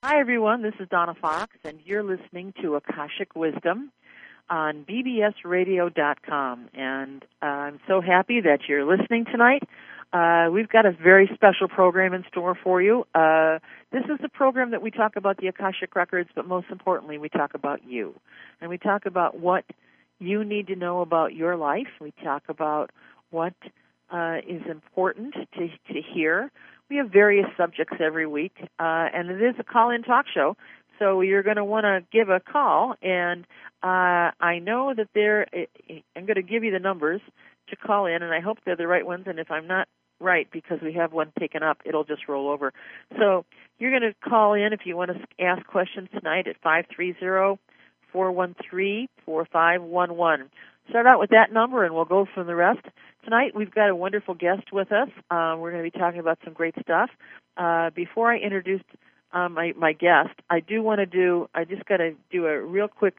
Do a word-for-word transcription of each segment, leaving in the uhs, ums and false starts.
Hi, everyone. This is Donna Fox, and you're listening to Akashic Wisdom on B B S radio dot com. And uh, I'm so happy that you're listening tonight. Uh, we've got a very special program in store for you. Uh, this is the program that we talk about the Akashic Records, but most importantly, we talk about you. And we talk about what you need to know about your life. We talk about what uh, is important to, to hear. We have various subjects every week, uh, and it is a call-in talk show, so you're going to want to give a call, and uh, I know that there, I'm going to give you the numbers to call in, and I hope they're the right ones, and if I'm not right, because we have one taken up, it'll just roll over. So you're going to call in if you want to ask questions tonight at five three zero, four one three, four five one one. Start out with that number, and we'll go from the rest. Tonight, we've got a wonderful guest with us. Uh, we're going to be talking about some great stuff. Uh, before I introduce uh, my, my guest, I do want to do, I just got to do a real quick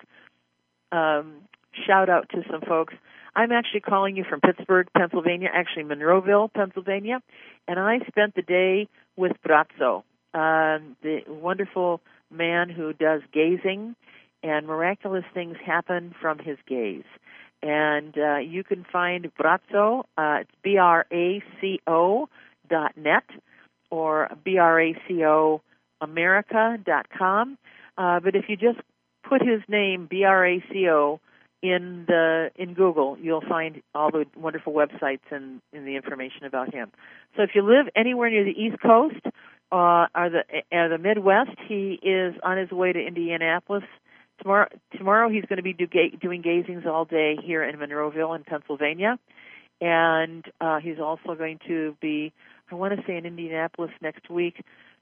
um, shout-out to some folks. I'm actually calling you from Pittsburgh, Pennsylvania, actually Monroeville, Pennsylvania, and I spent the day with Brazzo, uh, the wonderful man who does gazing, and miraculous things happen from his gaze. And uh, you can find Brazzo, uh, it's B R A C O dot net or B R A C O America dot com. Uh, but if you just put his name, B R A C O, in the in Google, you'll find all the wonderful websites and, and the information about him. So if you live anywhere near the East Coast uh, or the or the Midwest, he is on his way to Indianapolis. Tomorrow, tomorrow he's going to be do ga- doing gazings all day here in Monroeville in Pennsylvania, and uh, he's also going to be, I want to say, in Indianapolis next week,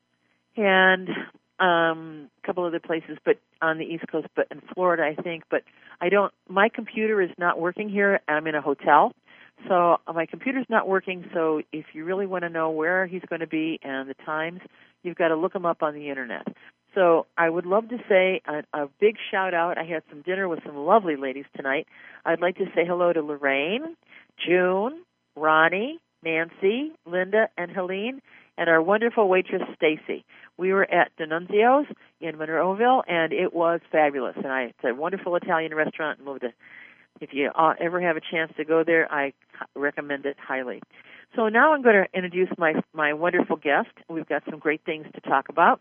and um, a couple other places, but on the East Coast, but in Florida, I think. But I don't. My computer is not working here. I'm in a hotel, so my computer's not working. So if you really want to know where he's going to be and the times, you've got to look him up on the internet. So I would love to say a, a big shout-out. I had some dinner with some lovely ladies tonight. I'd like to say hello to Lorraine, June, Ronnie, Nancy, Linda, and Helene, and our wonderful waitress, Stacy. We were at D'Annunzio's in Monroeville, and it was fabulous. And I, it's a wonderful Italian restaurant. And moved to, if you uh, ever have a chance to go there, I recommend it highly. So now I'm going to introduce my, my wonderful guest. We've got some great things to talk about.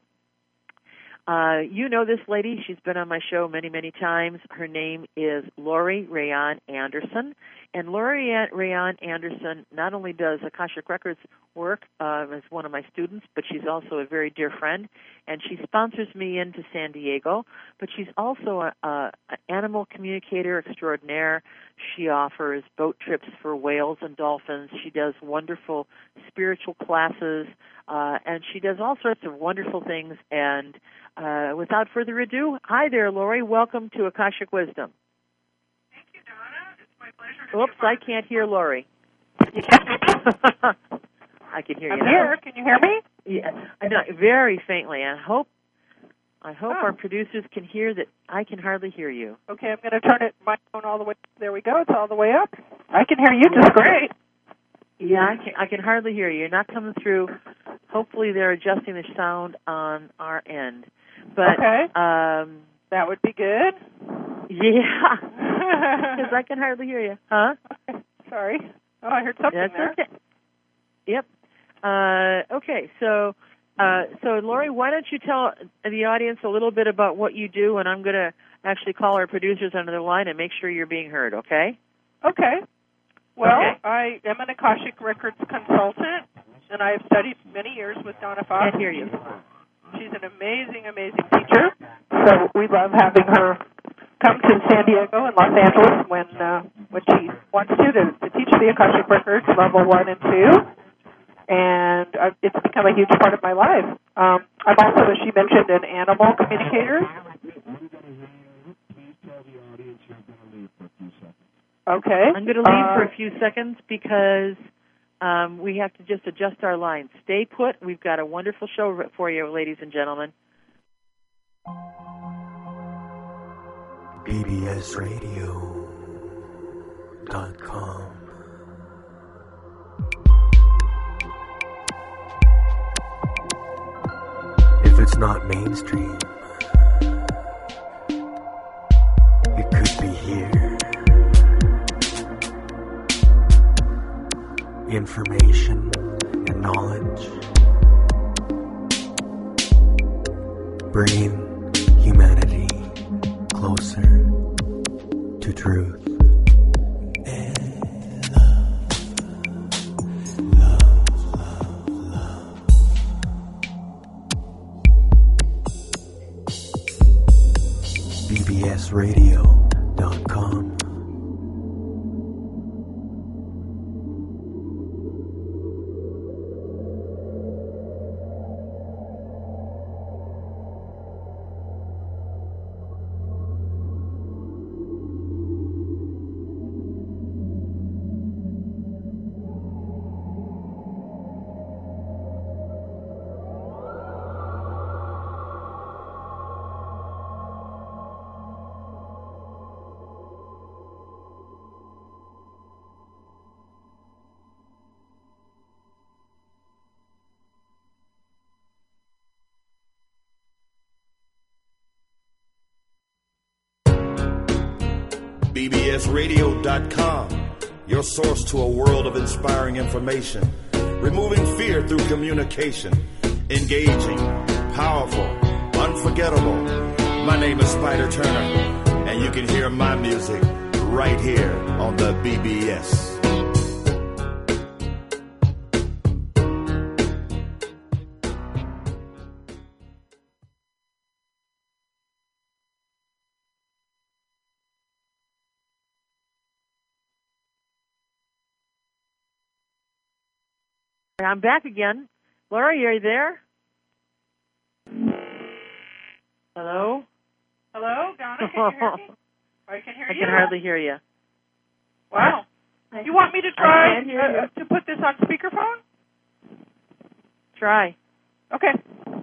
Uh, you know this lady. She's been on my show many, many times. Her name is Lori Rayon Anderson. And Lori Rayon Anderson not only does Akashic Records work uh, as one of my students, but she's also a very dear friend. And she sponsors me into San Diego. But she's also an animal communicator extraordinaire. She offers boat trips for whales and dolphins. She does wonderful spiritual classes. Uh, and she does all sorts of wonderful things. And uh, without further ado, hi there, Lori. Welcome to Akashic Wisdom. Thank you, Donna. It's my pleasure to Oops, I can't hear Lori. You can't hear me? I can hear I'm you now. here. Can you hear me? Yeah, I know, very faintly. I hope I hope Oh. our producers can hear that. I can hardly hear you. Okay, I'm going to turn it my phone all the way. There we go. It's all the way up. I can hear you just great. Yeah, I can, I can hardly hear you. You're not coming through. Hopefully they're adjusting the sound on our end. But, okay. Um, that would be good. Yeah, because I can hardly hear you. Huh? Okay. Sorry. Oh, I heard something That's there. okay. Yep. Uh, okay, so, uh, so Lori, why don't you tell the audience a little bit about what you do, and I'm going to actually call our producers on the line and make sure you're being heard, okay? Okay. Well, okay. I am an Akashic Records consultant, and I have studied many years with Donna Fox. Can't hear you. She's an amazing, amazing teacher, so we love having her come to San Diego and Los Angeles when uh, when she wants to, to to teach the Akashic Records level one and two, and uh, it's become a huge part of my life. Um, I'm also, as she mentioned, an animal communicator. Okay. I'm going to leave uh, for a few seconds because um, we have to just adjust our lines. Stay put. We've got a wonderful show for you, ladies and gentlemen. B B S radio dot com. If it's not mainstream, it could be here. Information and knowledge, bringing humanity closer to truth. B B S radio dot com. B B S radio dot com, your source to a world of inspiring information, removing fear through communication, engaging, powerful, unforgettable. My name is Spider Turner, and you can hear my music right here on the B B S. I'm back again. Laurie, are you there? Hello? Hello, Donna, can you hear me? I can hear I you. can hardly hear you. Wow. You want me to I try can't hear uh, you. to put this on speakerphone? Try, Okay.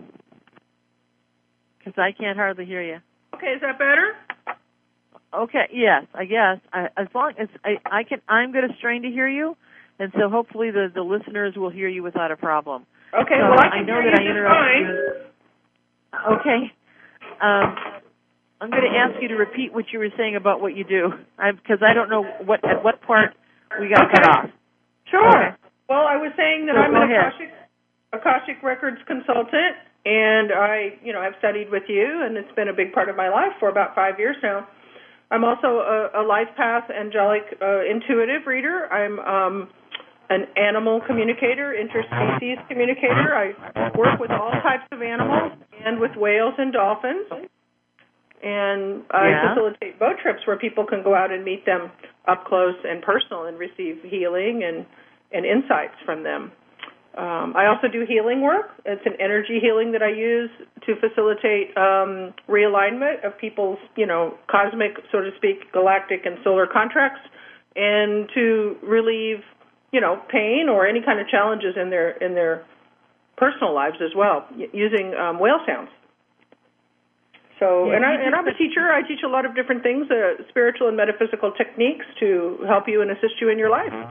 because I can't hardly hear you. Okay, is that better? Okay, yes, I guess. I, as long as I, I can, I'm going to strain to hear you, and so hopefully the, the listeners will hear you without a problem. Okay, So well, I I can know hear that you I just interrupted fine. you. Okay. Um, I'm going to ask you to repeat what you were saying about what you do, because I, I don't know what at what part we got Okay. cut off. Sure. Okay. Well, I was saying that So I'm go an ahead. Akashic, Akashic Records consultant, and I, you know, I've studied with you, and it's been a big part of my life for about five years now. I'm also a, a life path angelic uh, intuitive reader. I'm um, an animal communicator, interspecies communicator. I work with all types of animals and with whales and dolphins. And I Yeah. facilitate boat trips where people can go out and meet them up close and personal and receive healing and, and insights from them. Um, I also do healing work. It's an energy healing that I use to facilitate um, realignment of people's, you know, cosmic, so to speak, galactic and solar contracts, and to relieve, you know, pain or any kind of challenges in their in their personal lives as well, y- using um, whale sounds. So, Yeah, and, I, you and I'm a teacher. I teach a lot of different things, uh, spiritual and metaphysical techniques to help you and assist you in your life.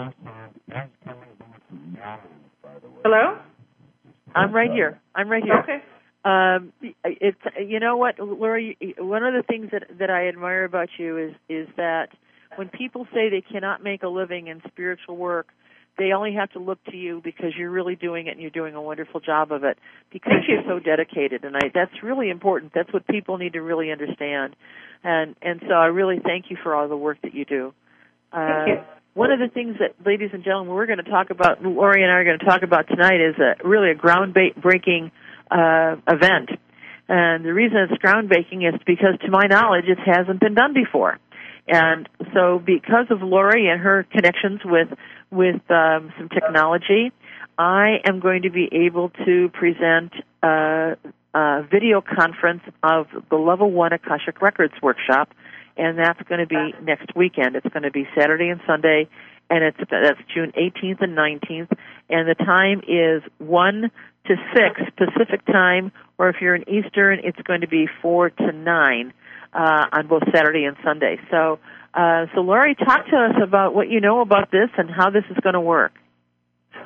Hello? I'm right here. I'm right here. Okay. Um, it's you know what, Laura. One of the things that that I admire about you is is that when people say they cannot make a living in spiritual work, they only have to look to you because you're really doing it and you're doing a wonderful job of it because Thank you. you're so dedicated. And I, that's really important. That's what people need to really understand. And and so I really thank you for all the work that you do. Uh, Thank you. One of the things that, ladies and gentlemen, we're going to talk about, Lori and I are going to talk about tonight is a really a groundbreaking uh, event. And the reason it's groundbreaking is because, to my knowledge, it hasn't been done before. And so because of Lori and her connections with, with um, some technology, I am going to be able to present a, a video conference of the Level one Akashic Records Workshop, and that's going to be next weekend. It's going to be Saturday and Sunday, and it's that's June eighteenth and nineteenth, and the time is one to six Pacific time, or if you're in Eastern, it's going to be four to nine uh, on both Saturday and Sunday. So, uh, so Laurie, talk to us about what you know about this and how this is going to work.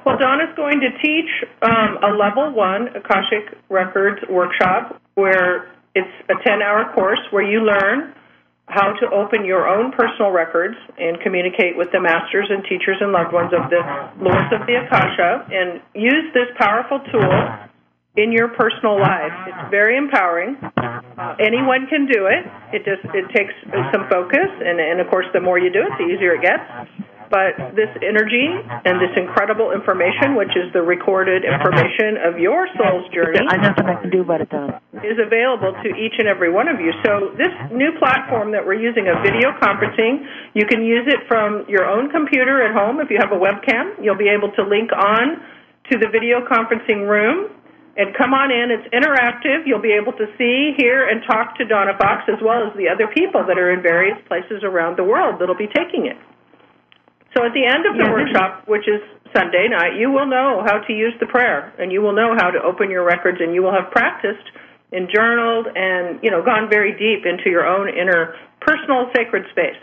Well, Donna's going to teach um, a level one Akashic Records workshop where it's a ten-hour course where you learn how to open your own personal records and communicate with the masters and teachers and loved ones of the Lords of the Akasha, and use this powerful tool in your personal life. It's very empowering. Uh, anyone can do it. It just it takes some focus, and, and of course, the more you do it, the easier it gets. But this energy and this incredible information, which is the recorded information of your soul's journey, I have nothing I can do about it, Donna, is available to each and every one of you. So this new platform that we're using, of video conferencing, you can use it from your own computer at home. If you have a webcam, you'll be able to link on to the video conferencing room and come on in. It's interactive. You'll be able to see, hear, and talk to Donna Fox, as well as the other people that are in various places around the world that will be taking it. So at the end of the yeah, workshop, which is Sunday night, you will know how to use the prayer, and you will know how to open your records, and you will have practiced and journaled and, you know, gone very deep into your own inner personal sacred space.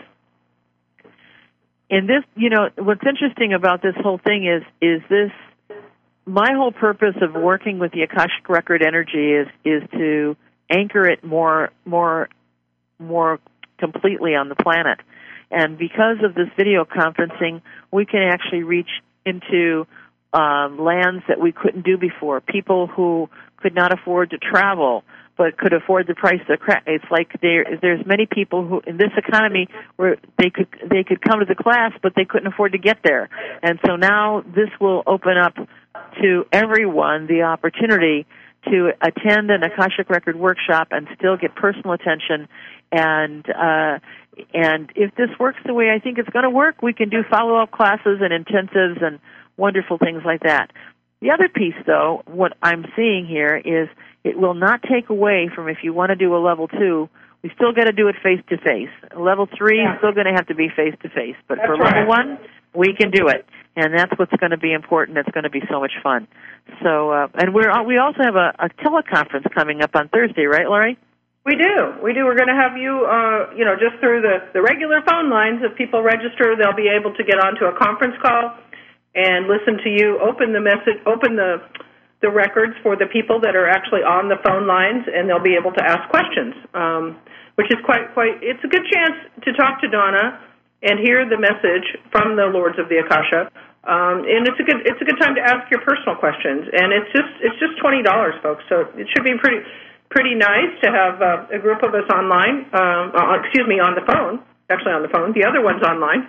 And this, you know, what's interesting about this whole thing is, is this, my whole purpose of working with the Akashic Record energy is, is to anchor it more, more, more completely on the planet. And because of this video conferencing, we can actually reach into um, lands that we couldn't do before. People who could not afford to travel but could afford the price of crack. It's like there, there's many people who in this economy where they could they could come to the class, but they couldn't afford to get there. And so now this will open up to everyone the opportunity to attend an Akashic Record workshop and still get personal attention. And uh, and if this works the way I think it's going to work, we can do follow-up classes and intensives and wonderful things like that. The other piece, though, what I'm seeing here is it will not take away from if you want to do a level two, we still got to do it face-to-face. Level three yeah. is still going to have to be face-to-face. But that's for right. level one, we can do it. And that's what's going to be important. It's going to be so much fun. So, uh, and we're we also have a, a teleconference coming up on Thursday, right, Laurie? We do. We do. We're going to have you, uh, you know, just through the, the regular phone lines. If people register, they'll be able to get onto a conference call and listen to you open the message, open the the records for the people that are actually on the phone lines, and they'll be able to ask questions, um, which is quite quite. It's a good chance to talk to Donna and hear the message from the Lords of the Akasha. Um, and it's a good it's a good time to ask your personal questions. And it's just it's just twenty dollars, folks. So it should be pretty. Pretty nice to have uh, a group of us online, um, uh, excuse me, on the phone, actually on the phone. The other one's online.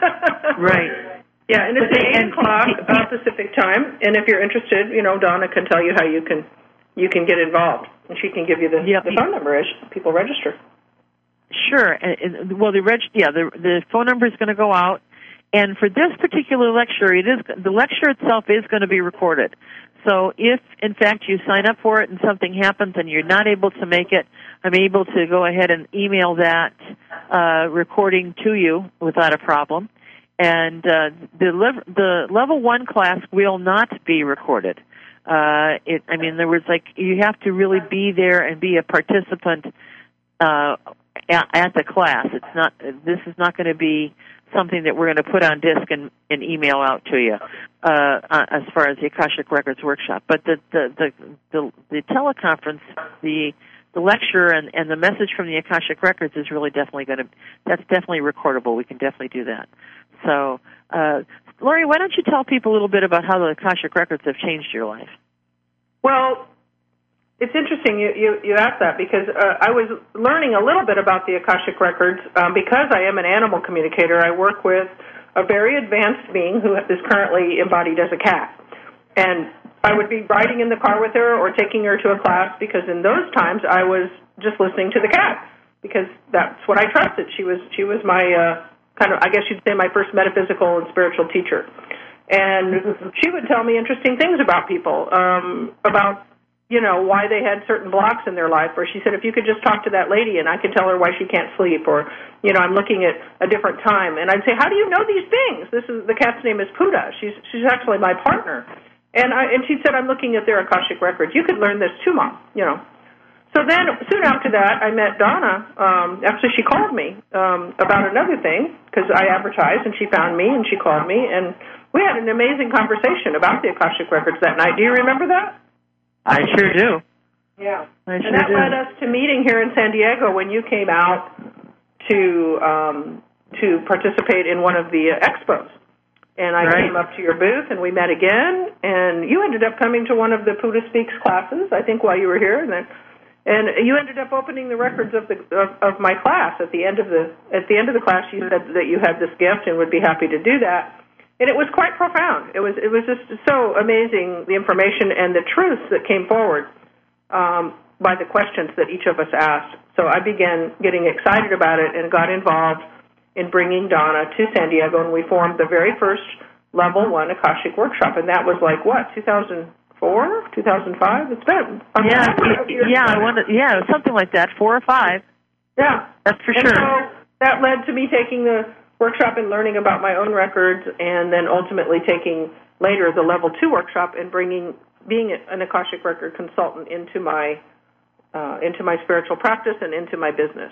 Right. Yeah, and it's at eight o'clock uh, Pacific time, and if you're interested, you know, Donna can tell you how you can you can get involved, and she can give you the, yep. the phone number as people register. Sure. And, well, the reg- yeah, the, the phone number is going to go out, and for this particular lecture, it is the lecture itself is going to be recorded. So if, in fact, you sign up for it and something happens and you're not able to make it, I'm able to go ahead and email that uh, recording to you without a problem. And uh, the, lev- the level one class will not be recorded. Uh, it, I mean, there was like, you have to really be there and be a participant uh, at, at the class. It's not, this is not going to be something that we're going to put on disc and, and email out to you uh, as far as the Akashic Records workshop. But the the the, the, the teleconference, the the lecture, and, and the message from the Akashic Records is really definitely going to, that's definitely recordable. We can definitely do that. So, uh, Laurie, why don't you tell people a little bit about how the Akashic Records have changed your life? Well, it's interesting you, you, you asked that because uh, I was learning a little bit about the Akashic Records. Um, because I am an animal communicator, I work with a very advanced being who is currently embodied as a cat. And I would be riding in the car with her or taking her to a class because in those times I was just listening to the cat because that's what I trusted. She was she was my uh, kind of, I guess you'd say, my first metaphysical and spiritual teacher. And she would tell me interesting things about people, um, about you know, why they had certain blocks in their life. Or she said, if you could just talk to that lady and I could tell her why she can't sleep. Or, you know, I'm looking at a different time. And I'd say, how do you know these things? This is, the cat's name is Puda. She's she's actually my partner. And I, and she said, I'm looking at their Akashic Records. You could learn this too, Mom, you know. So then, soon after that, I met Donna. Um, actually, she called me um, about another thing because I advertised, and she found me, and she called me. And we had an amazing conversation about the Akashic Records that night. Do you remember that? I sure do. Yeah. I and sure that do. led us to meeting here in San Diego when you came out to um, to participate in one of the uh, expos. And I right. came up to your booth, and we met again, and you ended up coming to one of the Buddha Speaks classes, I think, while you were here, and then, and you ended up opening the records of the of, of my class at the end of the at the end of the class. You said that you had this gift and would be happy to do that, and it was quite profound. It was it was just so amazing, the information and the truths that came forward um, by the questions that each of us asked. So I began getting excited about it and got involved in bringing Donna to San Diego, and we formed the very first Level one Akashic Workshop, and that was like, what, two thousand four, two thousand five? It's been a yeah, number of years yeah, ago. I wanted, yeah, something like that, four or five. Yeah. That's for and sure. So that led to me taking the workshop and learning about my own records, and then ultimately taking later the Level two Workshop and bringing, being an Akashic Record consultant into my, uh, into my spiritual practice and into my business.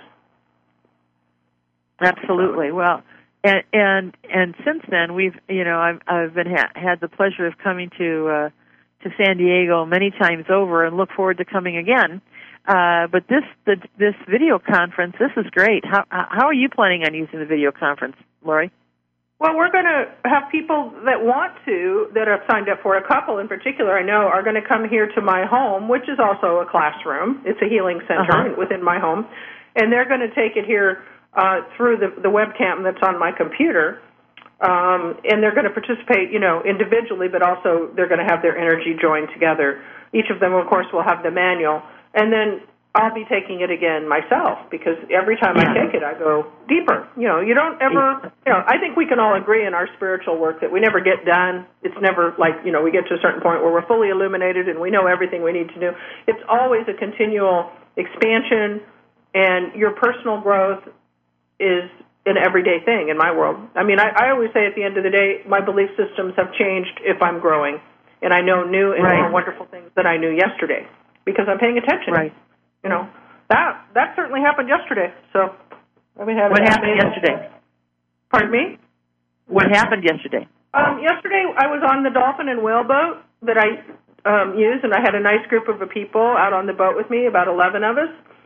Absolutely. Well, and and and since then we've you know I've I've been ha- had the pleasure of coming to uh, to San Diego many times over, and look forward to coming again. Uh, but this the, this video conference, this is great. How how are you planning on using the video conference, Lori? Well, we're going to have people that want to, that have signed up for, a couple in particular I know, are going to come here to my home, which is also a classroom. It's a healing center Uh-huh. within my home, and they're going to take it here Uh, through the, the webcam that's on my computer, um, and they're going to participate, you know, individually, but also they're going to have their energy joined together. Each of them, of course, will have the manual, and then I'll be taking it again myself, because every time I take it, I go deeper. You know, you don't ever, you know, I think we can all agree in our spiritual work that we never get done. It's never like, you know, we get to a certain point where we're fully illuminated and we know everything we need to do. It's always a continual expansion, and your personal growth is an everyday thing in my world. I mean, I, I always say at the end of the day, my belief systems have changed if I'm growing, and I know new and right. more wonderful things that I knew yesterday because I'm paying attention. Right. You know, that that certainly happened yesterday. So, I mean, what happened yesterday? Pardon me? What happened yesterday? Um, yesterday, I was on the dolphin and whale boat that I um, use, and I had a nice group of people out on the boat with me, about eleven of us,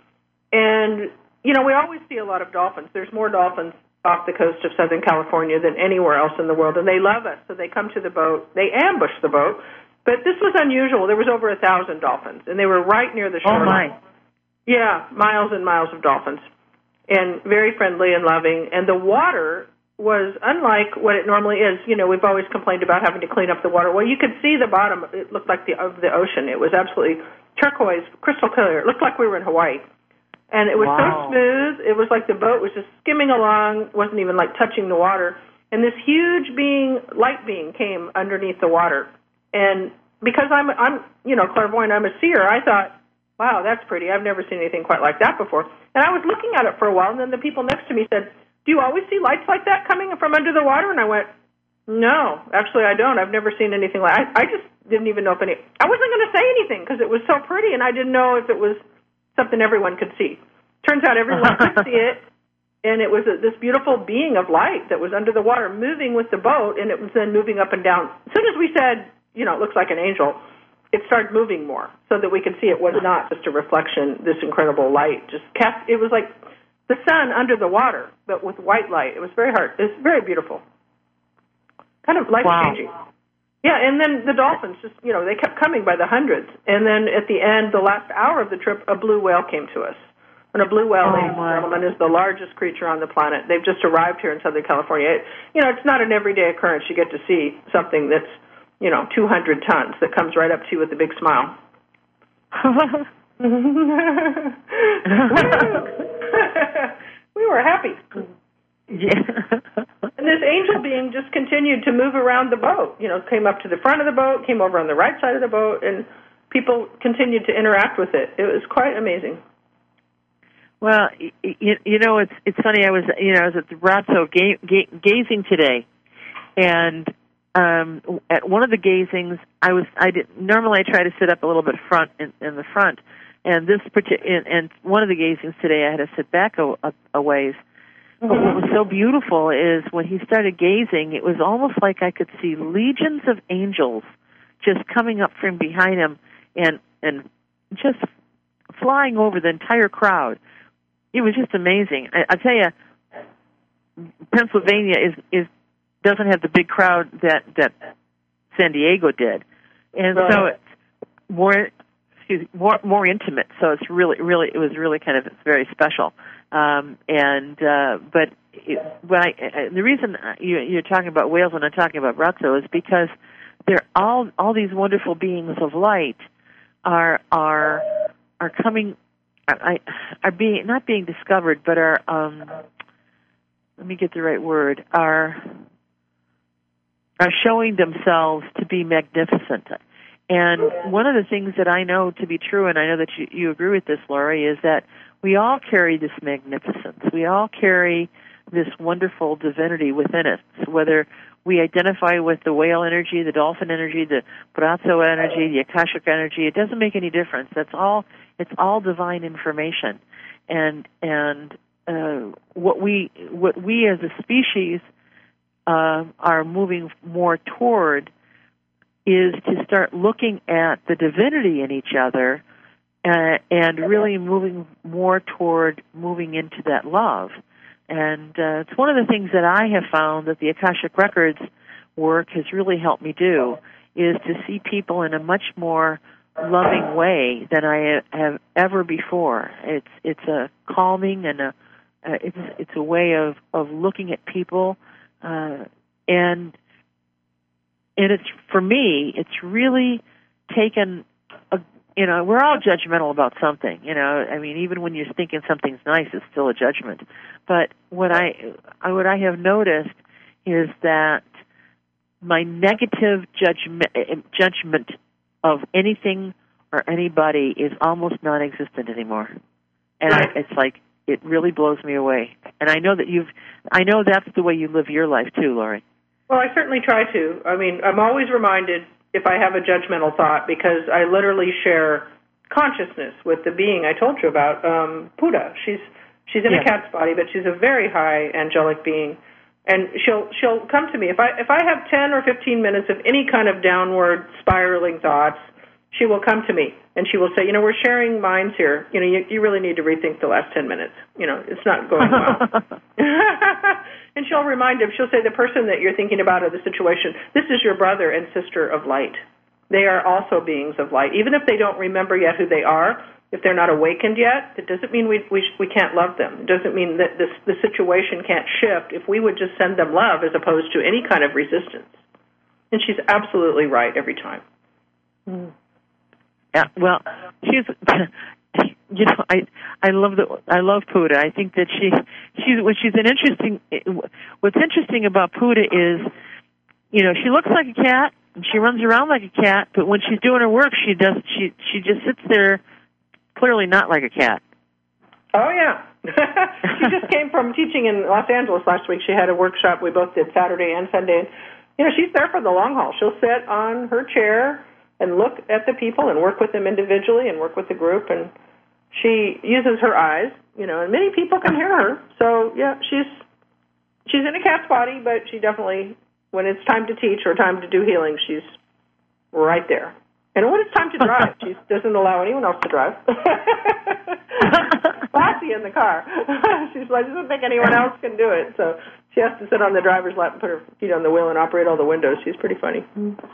and you know, we always see a lot of dolphins. There's more dolphins off the coast of Southern California than anywhere else in the world, and they love us. So they come to the boat. They ambush the boat. But this was unusual. There was over a thousand dolphins, and they were right near the shore. Oh, my. Yeah, miles and miles of dolphins, and very friendly and loving. And the water was unlike what it normally is. You know, we've always complained about having to clean up the water. Well, you could see the bottom. It looked like the of the ocean. It was absolutely turquoise, crystal clear. It looked like we were in Hawaii. And it was wow. so smooth, it was like the boat was just skimming along, wasn't even like touching the water. And this huge being, light being, came underneath the water. And because I'm, I'm, you know, clairvoyant, I'm a seer, I thought, wow, that's pretty. I've never seen anything quite like that before. And I was looking at it for a while, and then the people next to me said, do you always see lights like that coming from under the water? And I went, no, actually I don't. I've never seen anything like that. I, I just didn't even know if any, I wasn't going to say anything because it was so pretty, and I didn't know if it was something everyone could see. Turns out everyone could see it, and it was a, this beautiful being of light that was under the water moving with the boat, and it was then moving up and down. As soon as we said, you know, it looks like an angel, it started moving more so that we could see it was not just a reflection, this incredible light. Just cast, it was like the sun under the water, but with white light. It was very hard. It was very beautiful. Kind of life-changing. Wow. Yeah, and then the dolphins just, you know, they kept coming by the hundreds. And then at the end, the last hour of the trip, a blue whale came to us. And a blue whale, oh, ladies and gentlemen, is the largest creature on the planet. They've just arrived here in Southern California. It, you know, it's not an everyday occurrence. You get to see something that's, you know, two hundred tons that comes right up to you with a big smile. We were happy. Yeah. And this angel being just continued to move around the boat. You know, came up to the front of the boat, came over on the right side of the boat, and people continued to interact with it. It was quite amazing. Well, you, you know, it's it's funny. I was you know I was at the Ratso ga- ga- gazing today, and um, at one of the gazings, I was I did normally I try to sit up a little bit front in, in the front, and this partic- and, and one of the gazings today I had to sit back a, a, a ways. But what was so beautiful is when he started gazing, it was almost like I could see legions of angels just coming up from behind him and and just flying over the entire crowd. It was just amazing. I, I tell you, Pennsylvania is is doesn't have the big crowd that that San Diego did, and right. so it's more excuse me, more more intimate. So it's really really it was really kind of it's very special. Um, and uh, but it, when I, uh, the reason you, you're talking about whales and I'm talking about Braco is because they're all all these wonderful beings of light are are are coming are, are being not being discovered, but are um, let me get the right word are are showing themselves to be magnificent. And one of the things that I know to be true, and I know that you, you agree with this, Laurie, is that we all carry this magnificence. We all carry this wonderful divinity within us, whether we identify with the whale energy, the dolphin energy, the Braco energy, the Akashic energy. It doesn't make any difference. That's all. It's all divine information, and and uh, what we what we as a species uh, are moving more toward is to start looking at the divinity in each other. Uh, and really moving more toward moving into that love. And uh, it's one of the things that I have found that the Akashic Records work has really helped me do, is to see people in a much more loving way than I have ever before. It's it's a calming and a uh, it's it's a way of, of looking at people, uh, and and it's for me it's really taken. You know, we're all judgmental about something. You know, I mean, even when you're thinking something's nice, it's still a judgment. But what I, what I have noticed is that my negative judgment, judgment of anything or anybody is almost non-existent anymore. And I, it's like it really blows me away. And I know that you've, I know that's the way you live your life too, Laurie. Well, I certainly try to. I mean, I'm always reminded if I have a judgmental thought, because I literally share consciousness with the being I told you about, um, Puda. She's she's in yes. a cat's body, but she's a very high angelic being, and she'll she'll come to me if I if I have ten or fifteen minutes of any kind of downward spiraling thoughts. She will come to me and she will say, you know, we're sharing minds here. You know, you, you really need to rethink the last ten minutes. You know, it's not going well. And she'll remind him, she'll say, the person that you're thinking about or the situation, this is your brother and sister of light. They are also beings of light. Even if they don't remember yet who they are, if they're not awakened yet, it doesn't mean we we, we can't love them. It doesn't mean that this the situation can't shift if we would just send them love as opposed to any kind of resistance. And she's absolutely right every time. Mm. Yeah, well, she's, you know, I I love the I love Puda. I think that she she's when she's an interesting. What's interesting about Puda is, you know, she looks like a cat and she runs around like a cat, but when she's doing her work, she does she she just sits there, clearly not like a cat. Oh yeah, she just came from teaching in Los Angeles last week. She had a workshop we both did Saturday and Sunday. And, you know, she's there for the long haul. She'll sit on her chair and look at the people and work with them individually and work with the group, and she uses her eyes, you know, and many people can hear her. So, yeah, she's she's in a cat's body, but she definitely, when it's time to teach or time to do healing, she's right there. And when it's time to drive, she doesn't allow anyone else to drive. Lassie in the car. She's like, doesn't think anyone else can do it. So she has to sit on the driver's lap and put her feet on the wheel and operate all the windows. She's pretty funny.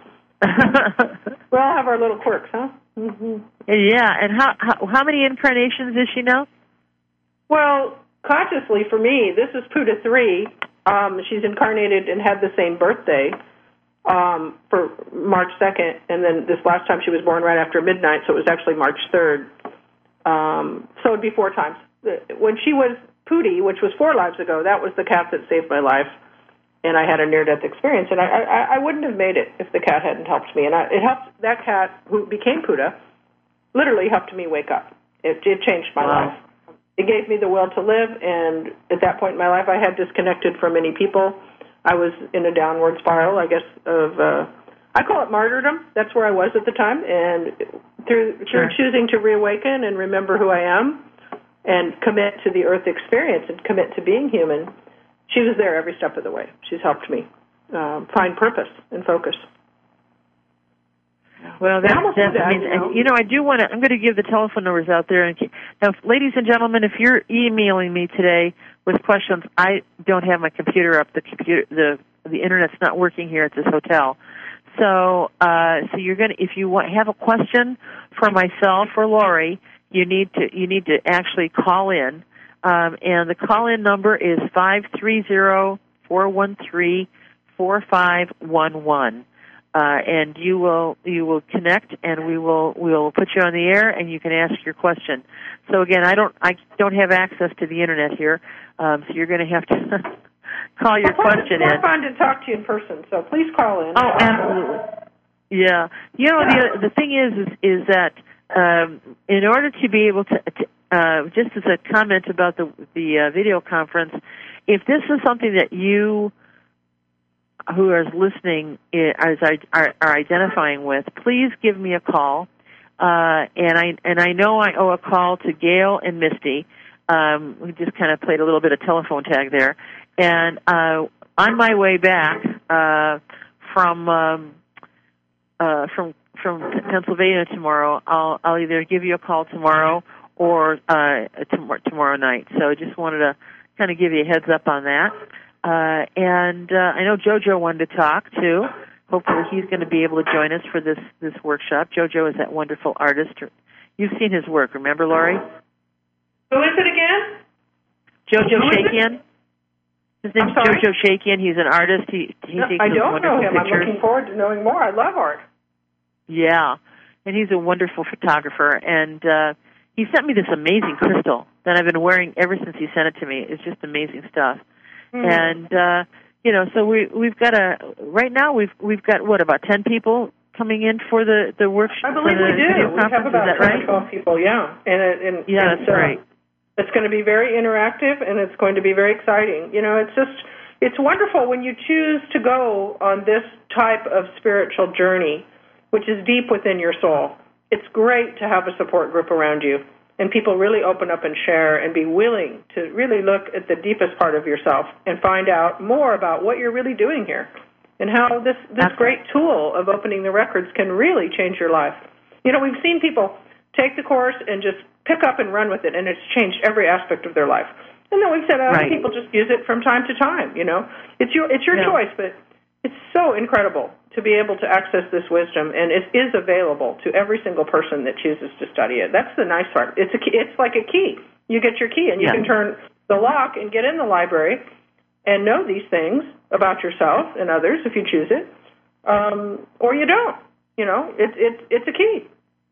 We all have our little quirks, huh? Mm-hmm. Yeah, and how, how how many incarnations is she now? Well, consciously for me, this is Puda three. Um, she's incarnated and had the same birthday um, for March second, and then this last time she was born right after midnight, so it was actually March third. Um, so it would be four times. When she was Pudi, which was four lives ago, that was the cat that saved my life. And I had a near-death experience, and I, I, I wouldn't have made it if the cat hadn't helped me. And I, it helped that cat, who became Puda, literally helped me wake up. It, it changed my wow. life. It gave me the will to live, and at that point in my life, I had disconnected from many people. I was in a downward spiral, I guess, of, uh, I call it martyrdom. That's where I was at the time. And through, through sure. choosing to reawaken and remember who I am, and commit to the earth experience and commit to being human, she was there every step of the way. She's helped me um, find purpose and focus. Well, that's, that's that, amazing. you know. And, you know, I do want to, I'm going to give the telephone numbers out there. And now, ladies and gentlemen, if you're emailing me today with questions, I don't have my computer up. The computer, the the internet's not working here at this hotel. So, uh, so you're going to, if you want, have a question for myself or Lori, you need to, you need to actually call in. Um, and the call-in number is five three zero, four one three, four five one one. Uh, and you will you will connect, and we will we will put you on the air, and you can ask your question. So again, I don't I don't have access to the internet here, um, so you're going to have to call your well, question it's in. It's more fun to talk to you in person, so please call in. Oh, absolutely. Yeah, you know the the thing is is, is that um, in order to be able to, to uh, just as a comment about the the uh, video conference, if this is something that you who is listening is, are, are identifying with, please give me a call. Uh, and I and I know I owe a call to Gail and Misty. Um, we just kind of played a little bit of telephone tag there. And uh, on my way back uh, from um, uh, from from Pennsylvania tomorrow, I'll I'll either give you a call tomorrow or uh, tomorrow, tomorrow night. So I just wanted to kind of give you a heads up on that. Uh, and uh, I know JoJo wanted to talk, too. Hopefully he's going to be able to join us for this, this workshop. JoJo is that wonderful artist. You've seen his work, remember, Lori? Who is it again? JoJo Shakian. His name's JoJo Shakian. He's an artist. He, he no, takes I don't wonderful know him. pictures. I'm looking forward to knowing more. I love art. Yeah, and he's a wonderful photographer. And uh, he sent me this amazing crystal that I've been wearing ever since he sent it to me. It's just amazing stuff. Mm-hmm. And uh, you know, so we we've got a right now we've we've got what about ten people coming in for the the workshop. I believe we do. We have about right? twelve people. Yeah, and and yeah, and that's so right. It's going to be very interactive, and it's going to be very exciting. You know, it's just it's wonderful when you choose to go on this type of spiritual journey, which is deep within your soul. It's great to have a support group around you. And people really open up and share and be willing to really look at the deepest part of yourself and find out more about what you're really doing here and how this, this great tool of opening the records can really change your life. You know, we've seen people take the course and just pick up and run with it, and it's changed every aspect of their life. And then we've said other right. people just use it from time to time, you know. It's your, it's your yeah. choice, but it's so incredible to be able to access this wisdom, and it is available to every single person that chooses to study it. That's the nice part. It's a key, it's like a key. You get your key, and you yeah. can turn the lock and get in the library and know these things about yourself and others if you choose it, um, or you don't. You know, it, it, it's a key.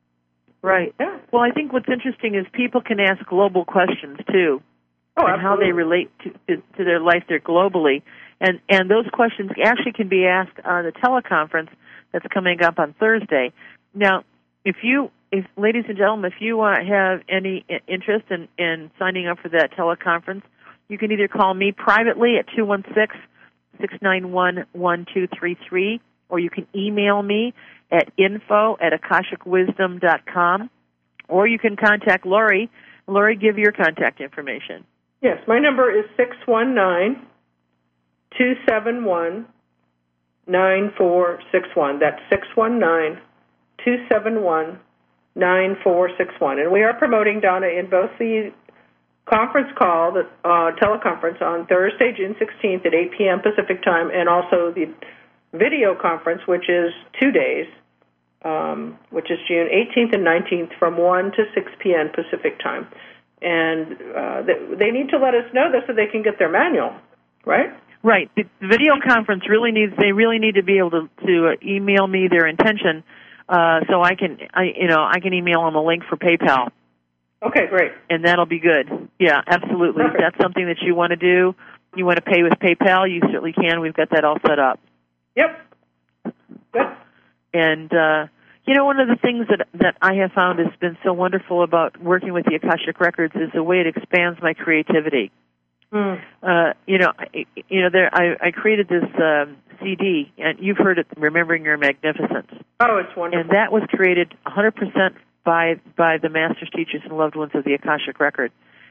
Right. Yeah. Well, I think what's interesting is people can ask global questions, too, oh, and how they relate to, to, to their life there globally. And and those questions actually can be asked on the teleconference that's coming up on Thursday. Now, if you, if ladies and gentlemen, if you uh, have any interest in, in signing up for that teleconference, you can either call me privately at two one six, six nine one, one two three three, or you can email me at info at akashic wisdom dot com, or you can contact Lori. Lori, give your contact information. Yes, my number is six one nine, two seven one, nine four six one. That's six one nine, two seven one, nine four six one. And we are promoting, Donna, in both the conference call, the uh, teleconference on Thursday, June sixteenth at eight p.m. Pacific time, and also the video conference, which is two days, um, which is June eighteenth and nineteenth from one to six p.m. Pacific time. And uh, they, they need to let us know this so they can get their manual, right? Right. The video conference really needs, they really need to be able to, to email me their intention uh, so I can, I, you know, I can email them a link for PayPal. Okay, great. And that'll be good. Yeah, absolutely. Perfect. If that's something that you want to do, you want to pay with PayPal, you certainly can. We've got that all set up. Yep. Good. And, uh, you know, one of the things that that I have found has been so wonderful about working with the Akashic Records is the way it expands my creativity. Mm. Uh, you know, I, you know, there I, I created this um, C D, and you've heard it, Remembering Your Magnificence. Oh, it's wonderful. And that was created one hundred percent by by the masters, teachers, and loved ones of the Akashic Record.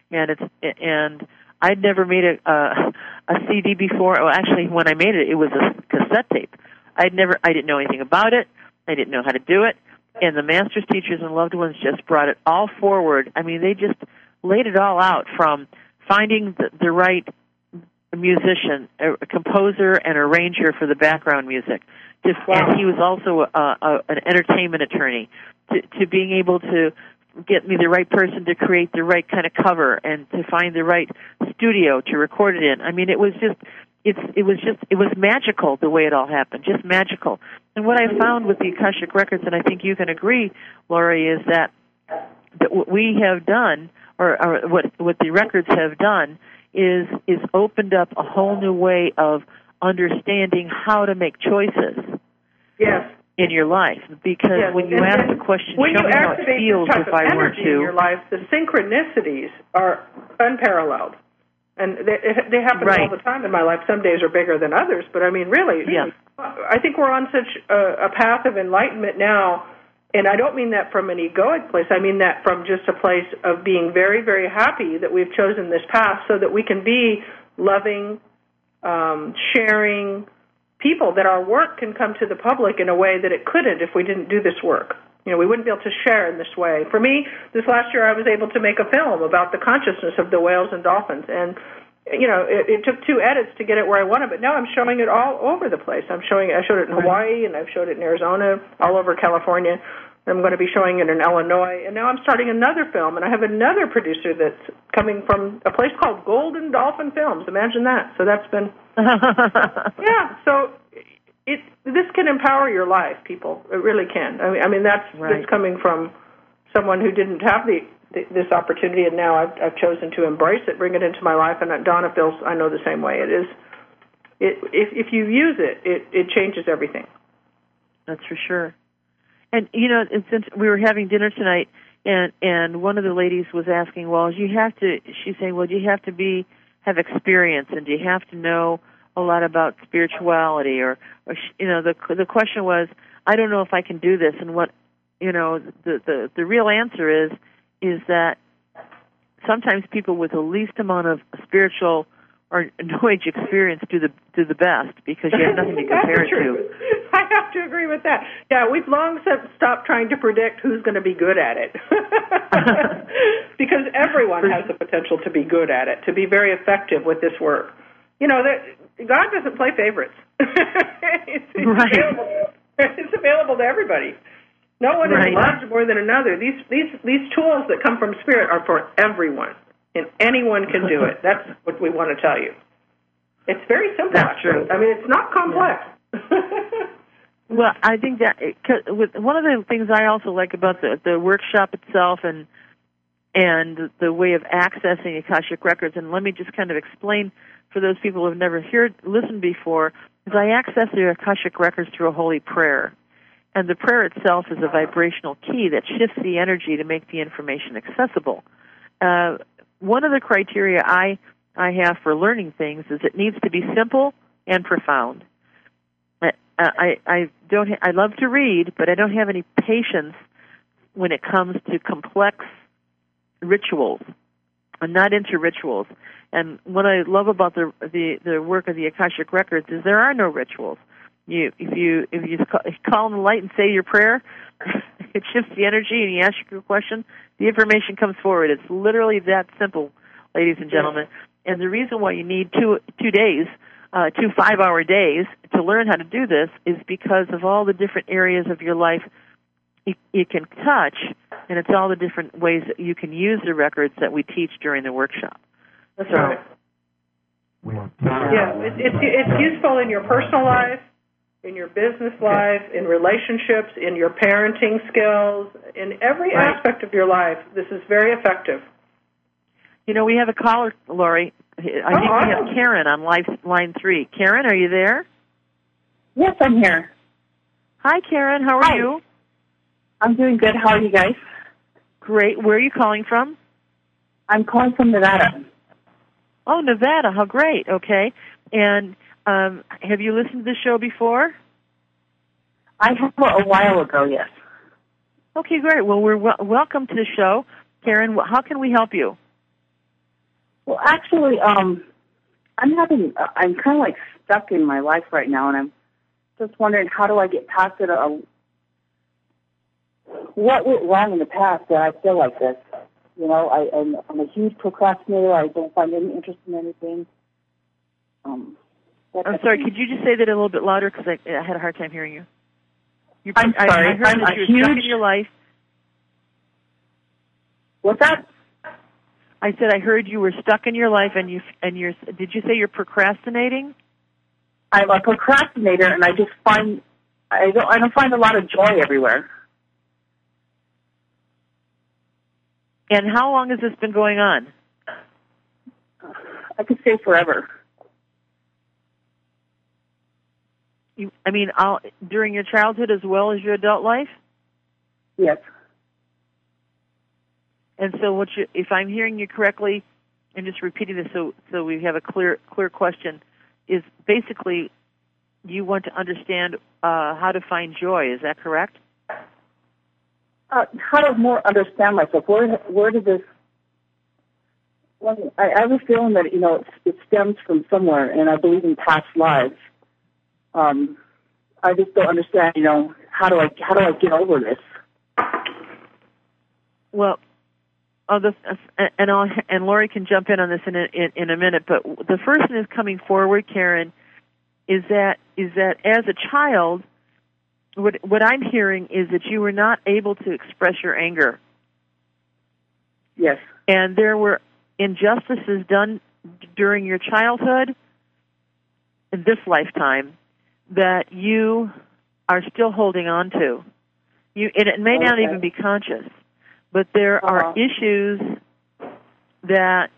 and it's and I'd never made a a, a C D before. Well, actually, when I made it, it was a cassette tape. I'd never, I didn't know anything about it. I didn't know how to do it, and the master's teachers and loved ones just brought it all forward. I mean, they just laid it all out, from finding the, the right musician, a composer, and arranger for the background music. To, wow. And he was also a, a, an entertainment attorney. To, to being able to get me the right person to create the right kind of cover, and to find the right studio to record it in. I mean, it was just, it's, it was just, it was magical the way it all happened, just magical. And what I found with the Akashic Records, and I think you can agree, Laurie, is that, that what we have done, or, or what what the records have done, is is opened up a whole new way of understanding how to make choices. Yes. In your life, because yes. when you and ask the question, when show you me how it feels if I were to. In your life, the synchronicities are unparalleled, and they, they happen right. all the time in my life. Some days are bigger than others, but I mean, really, yes. I think we're on such a, a path of enlightenment now, and I don't mean that from an egoic place. I mean that from just a place of being very, very happy that we've chosen this path, so that we can be loving, um, sharing people, that our work can come to the public in a way that it couldn't if we didn't do this work. You know, we wouldn't be able to share in this way. For me, this last year I was able to make a film about the consciousness of the whales and dolphins, and you know, it, it took two edits to get it where I wanted, but now I'm showing it all over the place. I'm showing I showed it in Hawaii, and I've showed it in Arizona, all over California. I'm going to be showing it in Illinois, and now I'm starting another film, and I have another producer that's coming from a place called Golden Dolphin Films. Imagine that. So that's been, yeah, so it this can empower your life, people. It really can. I mean, I mean that's, right. that's coming from someone who didn't have the, the this opportunity, and now I've, I've chosen to embrace it, bring it into my life, and Donna feels I know the same way. It is, it, if, if you use it, it, it changes everything. That's for sure. And, you know, since we were having dinner tonight, and and one of the ladies was asking, well, you have to, she's saying, well, do you have to be, have experience, and do you have to know a lot about spirituality? Or, or you know, the the question was, I don't know if I can do this. And what, you know, the, the, the real answer is, is that sometimes people with the least amount of spiritual or New Age experience do the do the best, because you have nothing to compare it to. I have to agree with that. Yeah, we've long stopped trying to predict who's going to be good at it, because everyone has the potential to be good at it, to be very effective with this work. You know, that God doesn't play favorites. it's, it's, right. available, it's available to everybody. No one right. is loved more than another. These these these tools that come from Spirit are for everyone. And anyone can do it. That's what we want to tell you. It's very simple. That's actually. true. I mean, it's not complex. Yeah. Well, I think that it, with one of the things I also like about the, the workshop itself, and and the way of accessing Akashic Records, and let me just kind of explain for those people who have never heard listened before, is I access the Akashic Records through a holy prayer. And the prayer itself is a vibrational key that shifts the energy to make the information accessible. Uh, One of the criteria I, I have for learning things is it needs to be simple and profound. I, I, I don't ha- I love to read, but I don't have any patience when it comes to complex rituals. I'm not into rituals. And what I love about the the, the work of the Akashic Records is there are no rituals. You if you if you call on the light and say your prayer, it shifts the energy, and you ask your question, the information comes forward. It's literally that simple, ladies and gentlemen. And the reason why you need two two days, uh, two five-hour days to learn how to do this is because of all the different areas of your life you, you can touch, and it's all the different ways that you can use the records that we teach during the workshop. That's so, right. Yeah, it, it's it's useful in your personal life, in your business life, in relationships, in your parenting skills, in every right. aspect of your life. This is very effective. You know, we have a caller, Laurie. I think oh, we awesome. have Karen on live, line three. Karen, are you there? Yes, I'm here. Hi, Karen. How are Hi. you? I'm doing good. How are you guys? Great. Where are you calling from? I'm calling from Nevada. Oh, Nevada. How great. Okay. And um, have you listened to the show before? I have a while ago, yes. Okay, great. Well, we're w- welcome to the show. Karen, how can we help you? Well, actually, um, I'm having, I'm kind of like stuck in my life right now, and I'm just wondering, how do I get past it? Uh, what went wrong in the past that I feel like this? You know, I, I'm, I'm a huge procrastinator. I don't find any interest in anything. Um, I'm sorry, could you just say that a little bit louder, because I, I had a hard time hearing you. You're, I'm I, sorry. I heard I'm that a you were huge... stuck in your life. What's that? I said I heard you were stuck in your life, and you and you're. Did you say you're procrastinating? I'm a procrastinator, and I just find I don't I don't find a lot of joy everywhere. And how long has this been going on? I could say forever. You, I mean, I'll, during your childhood as well as your adult life? Yes. And so, what you, if I'm hearing you correctly, and just repeating this so so we have a clear clear question, is basically you want to understand uh, how to find joy. Is that correct? Uh, how to more understand myself. Where where did this? Well, I, I have a feeling that you know it, it stems from somewhere, and I believe in past lives. Um, I just don't understand. You know, how do I how do I get over this? Well. Oh, the, and I'll, and Lori can jump in on this in a, in, in a minute. But the first thing that's coming forward, Karen, is that is that as a child, what what I'm hearing is that you were not able to express your anger. Yes. And there were injustices done during your childhood, in this lifetime, that you are still holding on to. You, and it may okay. not even be conscious. But there uh-huh. are issues that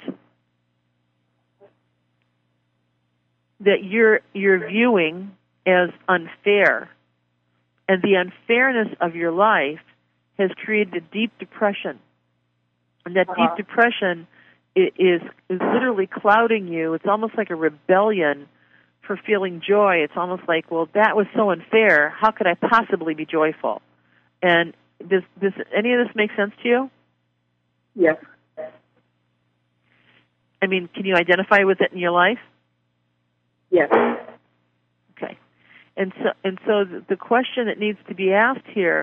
that you're you're viewing as unfair, and the unfairness of your life has created a deep depression, and that uh-huh. deep depression is, is is literally clouding you. It's almost like a rebellion for feeling joy. It's almost like, well, that was so unfair. How could I possibly be joyful? And Does, does any of this make sense to you? Yes. I mean, can you identify with it in your life? Yes. Okay. And so, and so the question that needs to be asked here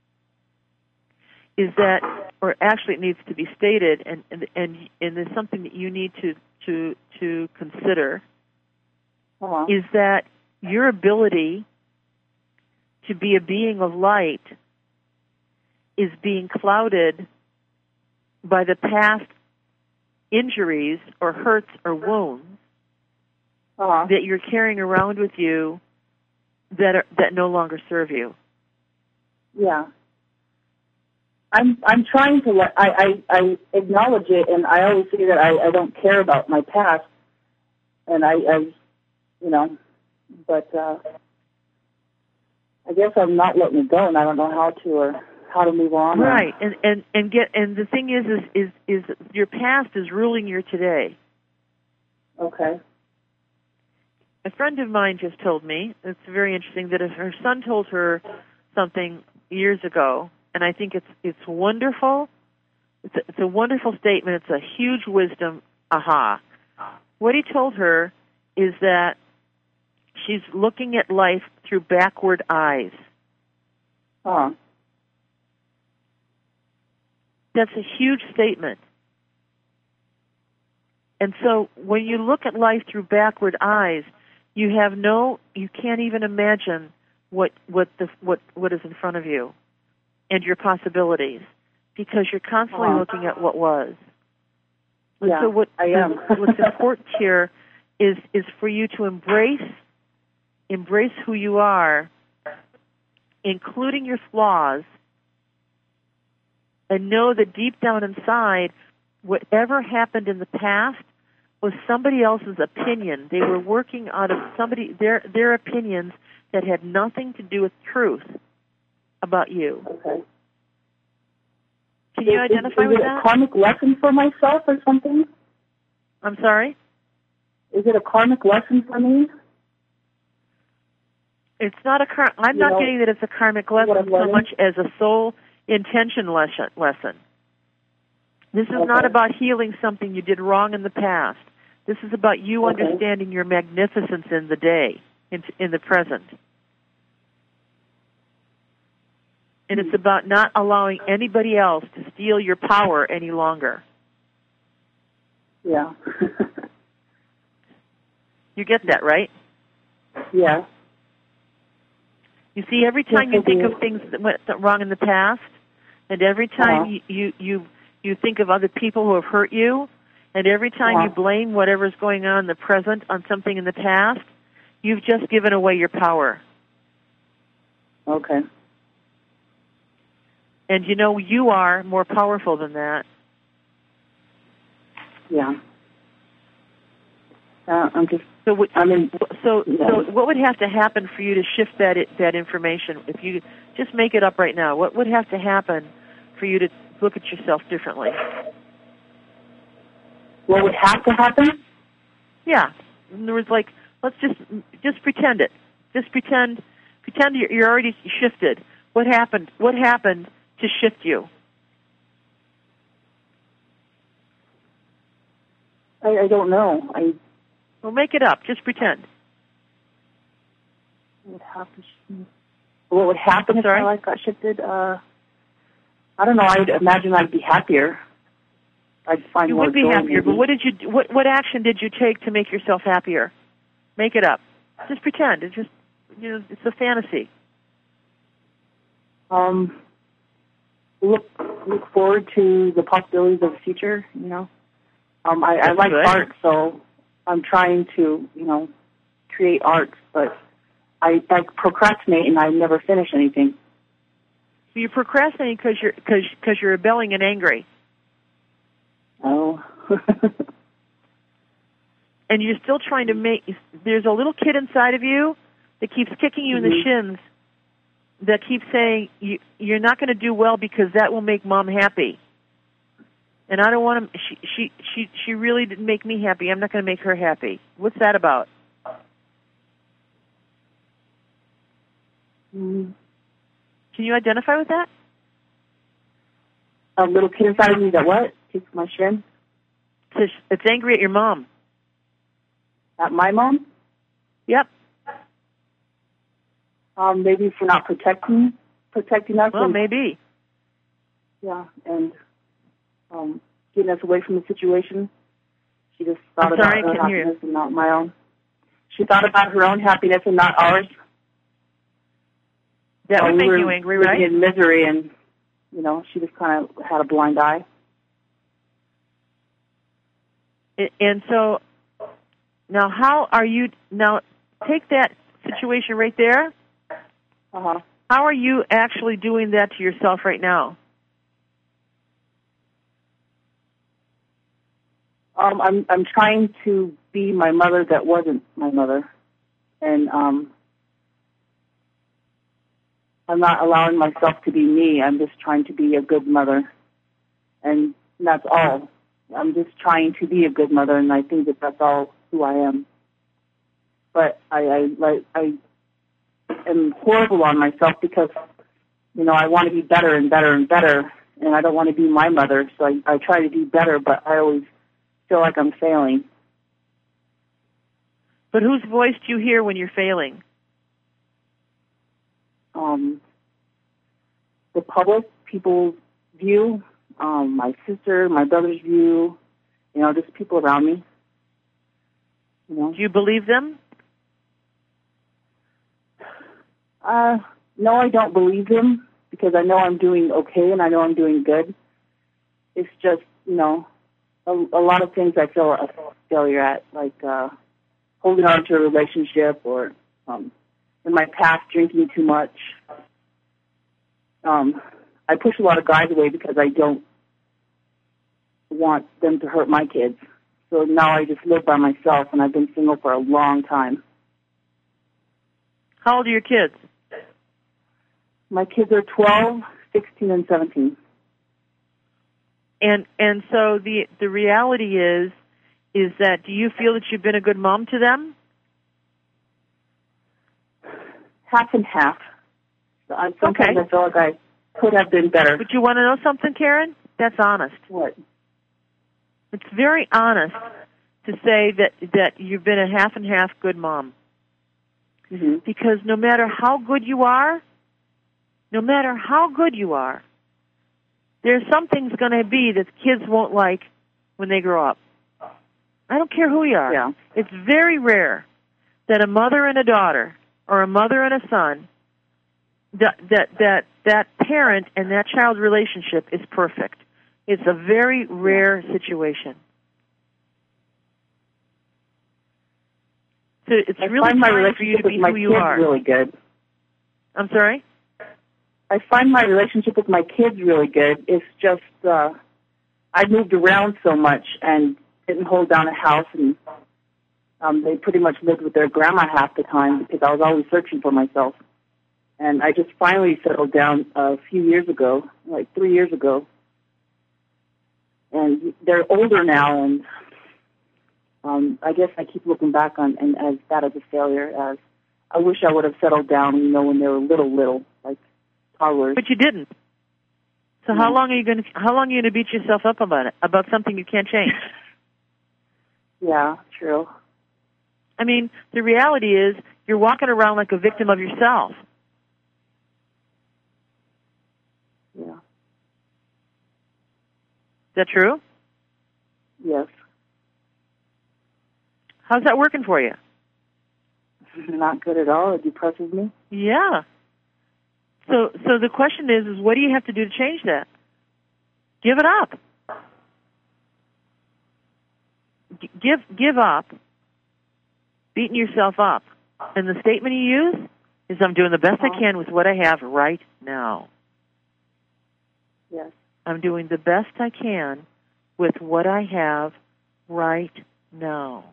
is that, or actually it needs to be stated, and and and, and there's something that you need to to to consider, uh-huh. is that your ability to be a being of light is being clouded by the past injuries or hurts or wounds uh-huh. that you're carrying around with you that are, that no longer serve you. Yeah. I'm I'm trying to let I, I, I acknowledge it, and I always say that I, I don't care about my past, and I, I you know, but uh, I guess I'm not letting it go, and I don't know how to or how to move on. Right, and, and, and get and the thing is, is is is your past is ruling your today. Okay. A friend of mine just told me, it's very interesting, that if her son told her something years ago, and I think it's it's wonderful. It's a, it's a wonderful statement. It's a huge wisdom. Aha! What he told her is that she's looking at life through backward eyes. Uh-huh. That's a huge statement. And so when you look at life through backward eyes, you have no, you can't even imagine what what the what what is in front of you and your possibilities, because you're constantly uh-huh. looking at what was. And yeah, so what I am. what's important here is is for you to embrace embrace who you are, including your flaws, and know that deep down inside, whatever happened in the past was somebody else's opinion. They were working out of somebody their their opinions that had nothing to do with truth about you. Okay. Can you is, identify is, is with it that? a karmic lesson for myself or something? I'm sorry? Is it a karmic lesson for me? It's not a car- I'm you not know, getting that it's a karmic lesson so learning? much as a soul intention lesson. lesson. This is Okay. not about healing something you did wrong in the past. This is about you Okay. understanding your magnificence in the day, in, in the present. And it's about not allowing anybody else to steal your power any longer. Yeah. You get that, right? Yeah. You see, every time Yes, you I think do. of things that went wrong in the past, and every time Uh-huh. you, you, you, you think of other people who have hurt you, and every time Uh-huh. you blame whatever's going on in the present on something in the past, you've just given away your power. Okay. And you know, you are more powerful than that. Yeah. Uh, I'm just. So, what, I mean. so, Yeah. so, what would have to happen for you to shift that that information? If you just make it up right now, what would have to happen for you to look at yourself differently? What would have to happen? Yeah. In other words, like, let's just just pretend it. Just pretend pretend you're, you're already shifted. What happened? What happened to shift you? I, I don't know. I Well, make it up. Just pretend. would have to. Sh- what would happen if Sorry? my life got shifted? Uh, I don't know. I'd imagine I'd be happier. I'd find You more would be joy, happier, maybe. but what did you? What what action did you take to make yourself happier? Make it up. Just pretend. It's just, you know, it's a fantasy. Um, look look forward to the possibilities of the future. You know, um, I, I That's like good. art, so I'm trying to, you know, create art, but I, I procrastinate and I never finish anything. You're procrastinating because you're because because you're rebelling and angry, Oh. and you're still trying to make. There's a little kid inside of you that keeps kicking you in the Mhm. shins, that keeps saying you, you're not going to do well because that will make Mom happy. And I don't want to. She she she she really didn't make me happy. I'm not going to make her happy. What's that about? Mm. Can you identify with that? A little kid inside of me that what? Kicks my shin? It's, it's angry at your mom. At my mom? Yep. Um, maybe for not protecting protecting us. Well, and, maybe. Yeah, and um, getting us away from the situation. She just thought I'm sorry, about I her couldn't hear you. happiness and not my own. She thought about her own happiness and not ours. That So would we make were you angry, living right? in misery, and you know, she just kind of had a blind eye. And so, now how are you, now take that situation right there. Uh-huh. How are you actually doing that to yourself right now? Um, I'm I'm trying to be my mother that wasn't my mother, and um, I'm not allowing myself to be me. I'm just trying to be a good mother, and that's all. I'm just trying to be a good mother, and I think that that's all who I am. But I, I like I am horrible on myself because, you know, I want to be better and better and better, and I don't want to be my mother. So I, I try to do better, but I always feel like I'm failing. But whose voice do you hear when you're failing? Um, the public, people's view, um, my sister, my brother's view, you know, just people around me. You know. Do you believe them? Uh, no, I don't believe them because I know I'm doing okay and I know I'm doing good. It's just, you know, a, a lot of things I feel a failure at, like uh, holding on to a relationship or um, in my past drinking too much. Um, I push a lot of guys away because I don't want them to hurt my kids. So now I just live by myself, and I've been single for a long time. How old are your kids? My kids are twelve, sixteen, and seventeen. And and so the the reality is is that, do you feel that you've been a good mom to them? Half and half. So I, sometimes Okay. I feel like I could have been better. But you want to know something, Karen? That's honest. What? It's very honest to say that, that you've been a half and half good mom. Mm-hmm. Because no matter how good you are, no matter how good you are, there's some things going to be that kids won't like when they grow up. I don't care who you are. Yeah. It's very rare that a mother and a daughter or a mother and a son, that that that, that parent and that child relationship is perfect. It's a very rare situation. So it's I really find my time for you to relationship be with my who you kids are. really good. I'm sorry? I find my relationship with my kids really good. It's just uh, I moved around so much and didn't hold down a house, and um, they pretty much lived with their grandma half the time because I was always searching for myself. And I just finally settled down a few years ago, like three years ago. And they're older now, and um, I guess I keep looking back on and as that as a failure. As I wish I would have settled down, you know, when they were little, little, like toddlers. But you didn't. So how long are you going to how long are you going to beat yourself up about it, about something you can't change? Yeah, true. I mean, the reality is you're walking around like a victim of yourself. Yeah. Is that true? Yes. How's that working for you? Not good at all. It depresses me. Yeah. So so the question is, is what do you have to do to change that? Give it up. G- give give up beating yourself up. And the statement you use is, I'm doing the best I can with what I have right now. Yes. I'm doing the best I can with what I have right now.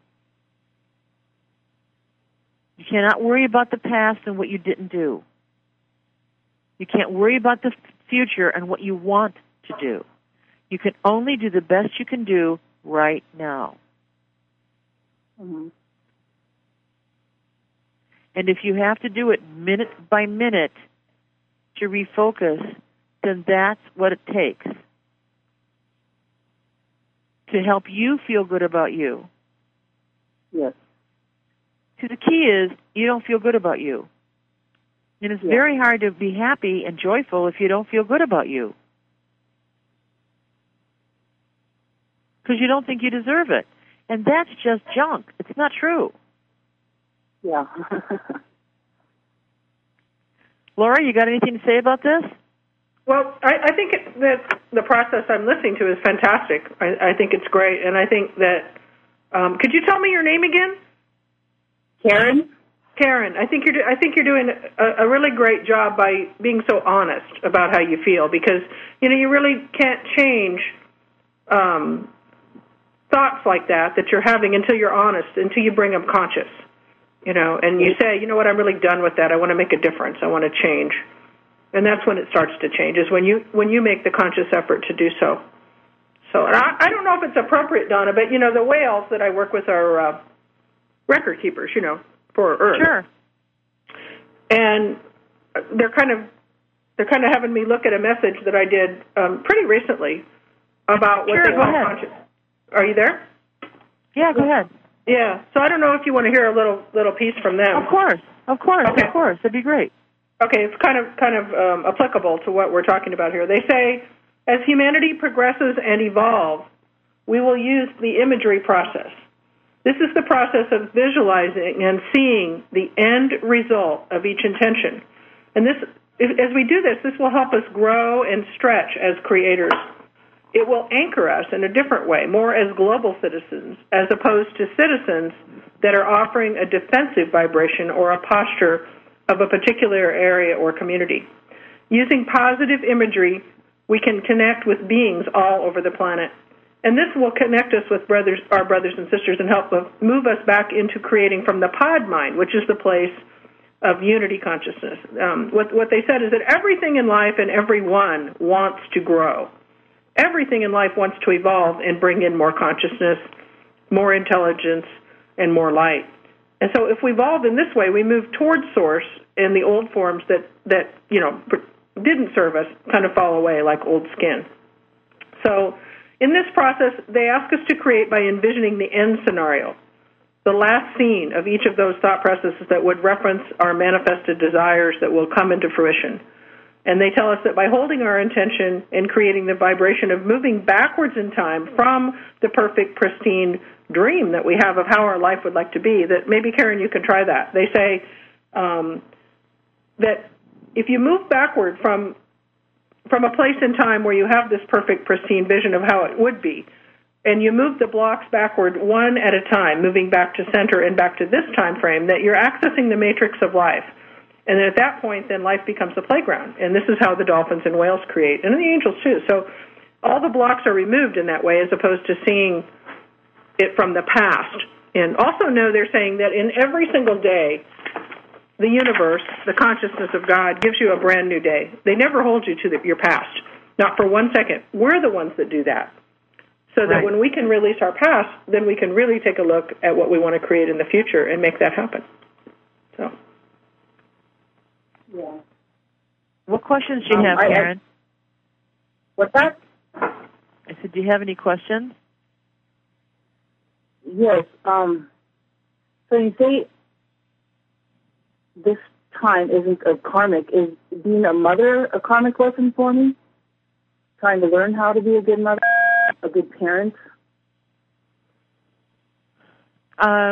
You cannot worry about the past and what you didn't do. You can't worry about the future and what you want to do. You can only do the best you can do right now. Mm-hmm. And if you have to do it minute by minute to refocus, then that's what it takes to help you feel good about you. Yes. So the key is you don't feel good about you. And it's yes. very hard to be happy and joyful if you don't feel good about you. Because you don't think you deserve it. And that's just junk. It's not true. Yeah. Laura, you got anything to say about this? Well, I, I think it, that the process I'm listening to is fantastic. I, I think it's great, and I think that. Um, could you tell me your name again? Karen. Karen, I think you're. Do, I think you're doing a, a really great job by being so honest about how you feel, because you know you really can't change um, thoughts like that that you're having until you're honest, until you bring them conscious. You know, and you say, you know what, I'm really done with that. I want to make a difference. I want to change. And that's when it starts to change, is when you when you make the conscious effort to do so. So and I, I don't know if it's appropriate, Donna, but, you know, the whales that I work with are uh, record keepers, you know, for Earth. Sure. And they're kind of they're kind of having me look at a message that I did um, pretty recently about what sure, they go call ahead. conscious. Are you there? Yeah, go ahead. Yeah. So I don't know if you want to hear a little little piece from them. Of course. Of course. Okay. Of course. That'd be great. Okay, it's kind of kind of um, applicable to what we're talking about here. They say, as humanity progresses and evolves, we will use the imagery process. This is the process of visualizing and seeing the end result of each intention. And this, as we do this, this will help us grow and stretch as creators. It will anchor us in a different way, more as global citizens, as opposed to citizens that are offering a defensive vibration or a posture of a particular area or community. Using positive imagery, we can connect with beings all over the planet. And this will connect us with brothers, our brothers and sisters, and help move us back into creating from the pod mind, which is the place of unity consciousness. Um, what, what they said is that everything in life and everyone wants to grow. Everything in life wants to evolve and bring in more consciousness, more intelligence, and more light. And so if we evolve in this way, we move towards source, and the old forms that, that you know, didn't serve us kind of fall away like old skin. So, in this process, they ask us to create by envisioning the end scenario, the last scene of each of those thought processes that would reference our manifested desires that will come into fruition. And they tell us that by holding our intention and creating the vibration of moving backwards in time from the perfect, pristine dream that we have of how our life would like to be, that maybe, Karen, you can try that. They say um, that if you move backward from from a place in time where you have this perfect, pristine vision of how it would be, and you move the blocks backward one at a time, moving back to center and back to this time frame, that you're accessing the matrix of life. And then at that point, then life becomes a playground. And this is how the dolphins and whales create, and the angels too. So all the blocks are removed in that way as opposed to seeing it from the past. And also know they're saying that in every single day, the universe, the consciousness of God, gives you a brand new day. They never hold you to the, your past, not for one second. We're the ones that do that. So that right. when we can release our past, then we can really take a look at what we want to create in the future and make that happen. So... Yeah. What questions do you um, have, I, Karen? I, what's that? I said, do you have any questions? Yes. Um, so you say this time isn't a karmic. Is being a mother a karmic lesson for me? Trying to learn how to be a good mother, a good parent? Uh,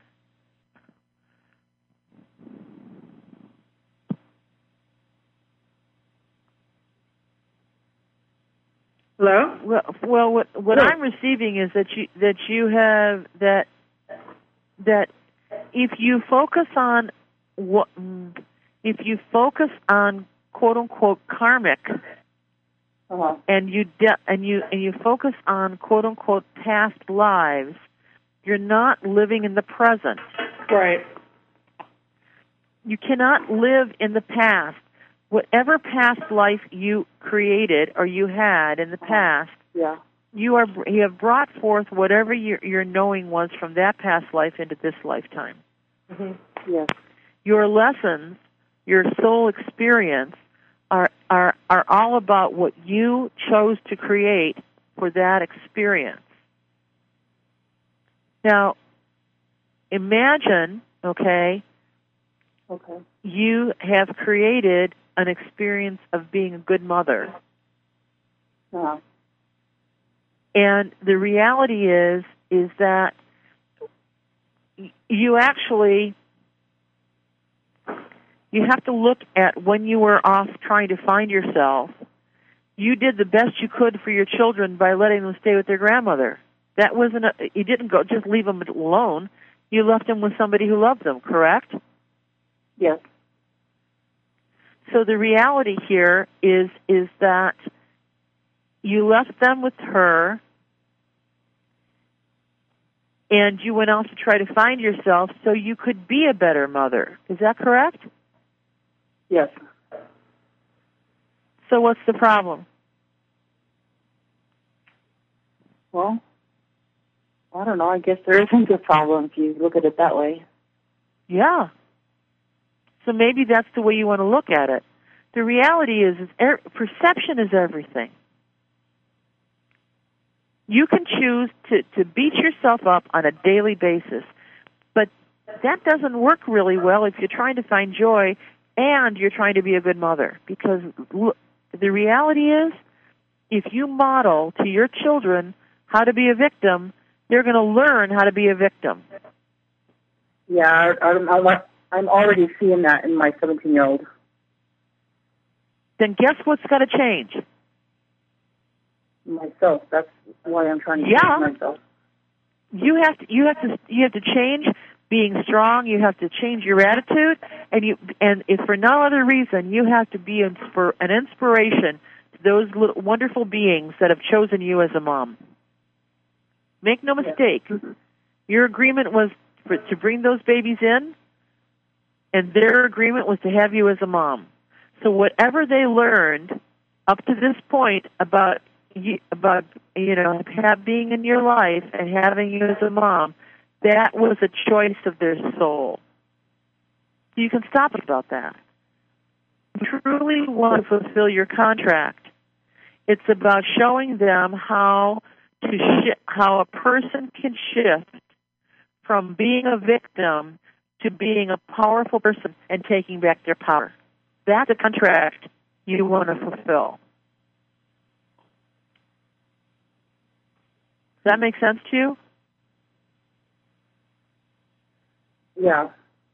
Hello? Well, well, what what yes. I'm receiving is that you that you have that that if you focus on what if you focus on quote unquote karmic, uh-huh. and you de- and you and you focus on quote unquote past lives, you're not living in the present. Right. You cannot live in the past. Whatever past life you created or you had in the past, yeah. you are you have brought forth whatever your your knowing was from that past life into this lifetime. Mm-hmm. Yes. Your lessons, your soul experience, are are are all about what you chose to create for that experience. Now, imagine, okay, okay, you have created an experience of being a good mother. Uh-huh. And the reality is, is that you actually, you have to look at when you were off trying to find yourself, you did the best you could for your children by letting them stay with their grandmother. That wasn't a, you didn't go, just leave them alone. You left them with somebody who loved them, correct? Yes. So the reality here is is that you left them with her and you went out to try to find yourself so you could be a better mother. Is that correct? Yes. So what's the problem? Well, I don't know. I guess there isn't a problem if you look at it that way. Yeah. So maybe that's the way you want to look at it. The reality is, is er, perception is everything. You can choose to, to beat yourself up on a daily basis, but that doesn't work really well if you're trying to find joy and you're trying to be a good mother. Because look, the reality is, if you model to your children how to be a victim, they're going to learn how to be a victim. Yeah, I'm, I'm, I'm already seeing that in my seventeen-year-old. Then guess what's got to change? Myself. That's why I'm trying to yeah. change myself. You have to. You have to. You have to change being strong. You have to change your attitude, and you. And if for no other reason, you have to be inspir- an inspiration to those little wonderful beings that have chosen you as a mom. Make no mistake. Yeah. Your agreement was for, to bring those babies in, and their agreement was to have you as a mom. So whatever they learned up to this point about you, about you know have, being in your life and having you as a mom, that was a choice of their soul. You can stop about that. If you truly want to fulfill your contract, It's about showing them how to shi- how a person can shift from being a victim to being a powerful person and taking back their power. That's a contract you want to fulfill. Does that make sense to you? Yeah.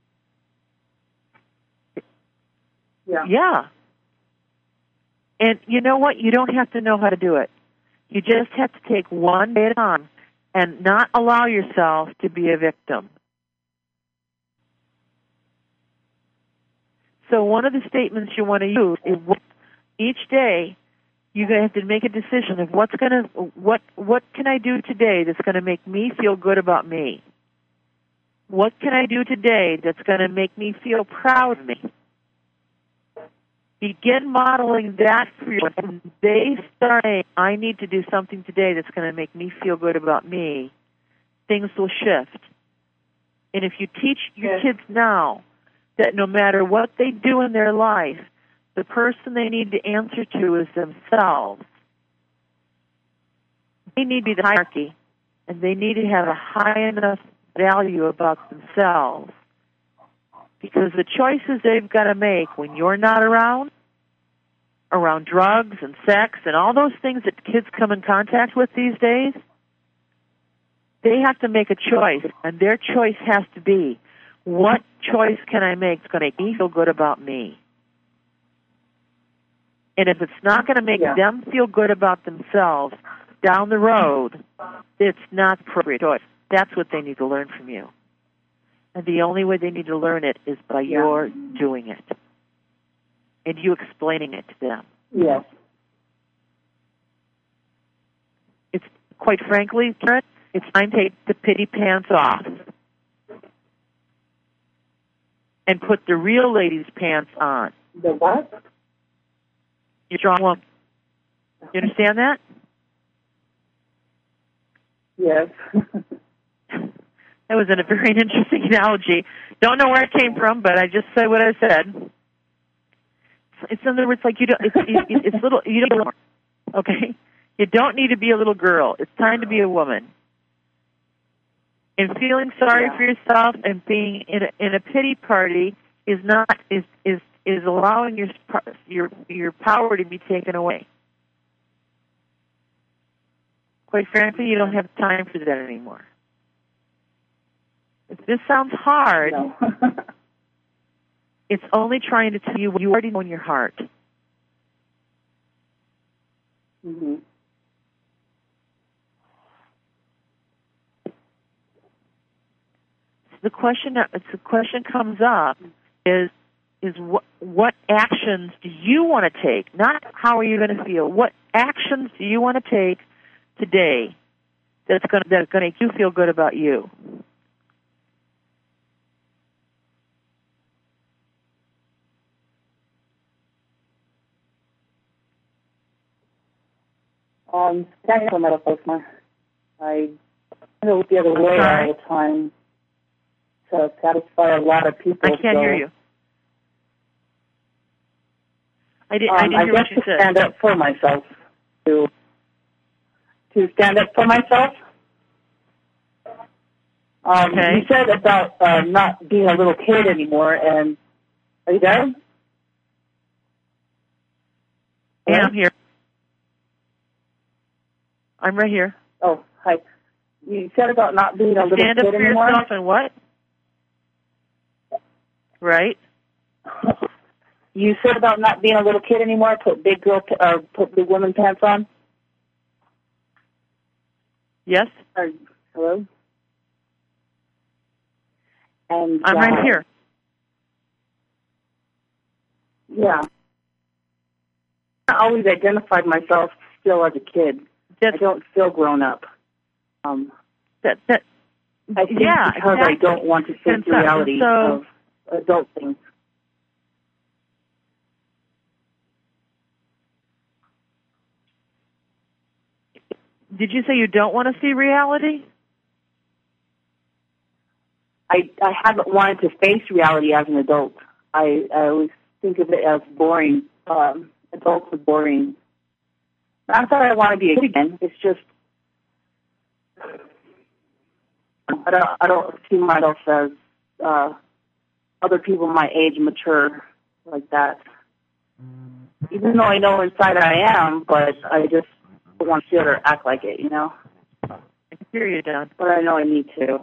Yeah. Yeah. And you know what? You don't have to know how to do it. You just have to take one day at a time and not allow yourself to be a victim. So one of the statements you want to use is each day you're going to have to make a decision of what's going to what what can I do today that's going to make me feel good about me? What can I do today that's going to make me feel proud of me? Begin modeling that for yourself. And they start saying, I need to do something today that's going to make me feel good about me. Things will shift. And if you teach your yes. kids now that no matter what they do in their life, the person they need to answer to is themselves. They need to be the hierarchy, and they need to have a high enough value about themselves. Because the choices they've got to make when you're not around, around drugs and sex and all those things that kids come in contact with these days, they have to make a choice, and their choice has to be, what choice can I make that's going to make me feel good about me? And if it's not going to make yeah. them feel good about themselves down the road, it's not the appropriate choice. That's what they need to learn from you. And the only way they need to learn it is by yeah. your doing it and you explaining it to them. Yes. It's, quite frankly, Karen, it's time to take the pity pants off and put the real lady's pants on. The what? You're strong woman. You understand that? Yes. That was a very interesting analogy. Don't know where it came from, but I just said what I said. It's in other words, like you don't. It's, it, it's little. You don't. Okay. You don't need to be a little girl. It's time to be a woman. And feeling sorry yeah. for yourself and being in a, in a pity party is not is is is allowing your your your power to be taken away. Quite frankly, you don't have time for that anymore. If this sounds hard, no. it's only trying to tell you what you already know in your heart. Mm-hmm. So the question, the question comes up is is what what actions do you want to take? Not how are you going to feel. What actions do you want to take today that's going to, that's going to make you feel good about you? Um, standing up for metal postman. I go the other way Sorry? all the time to satisfy a lot of people. I can't so, hear you. I, did, Um, I didn't I hear guess what you to said. stand up for myself. To to stand up for myself. Um, Okay. You said about uh, not being a little kid anymore, and are you there? Yeah, I'm here. I'm right here. Oh, hi. You said about not being a little Stand up kid for anymore. yourself and what? Right. You said about not being a little kid anymore. Put big girl or put big woman pants on. Yes. Or, hello. And I'm uh, right here. Yeah. I always identified myself still as a kid. That's, I don't feel grown up. Um, that, that, I think yeah, because exactly. I don't want to face And the so- reality so- of adult things. Did you say you don't want to see reality? I I haven't wanted to face reality as an adult. I, I always think of it as boring. Um, adults are boring. Not that I want to be a kid again. It's just I don't I don't see myself as uh, other people my age mature like that. Even though I know inside I am, but I just don't want to feel or act like it, you know. I can hear you, Don. But I know I need to.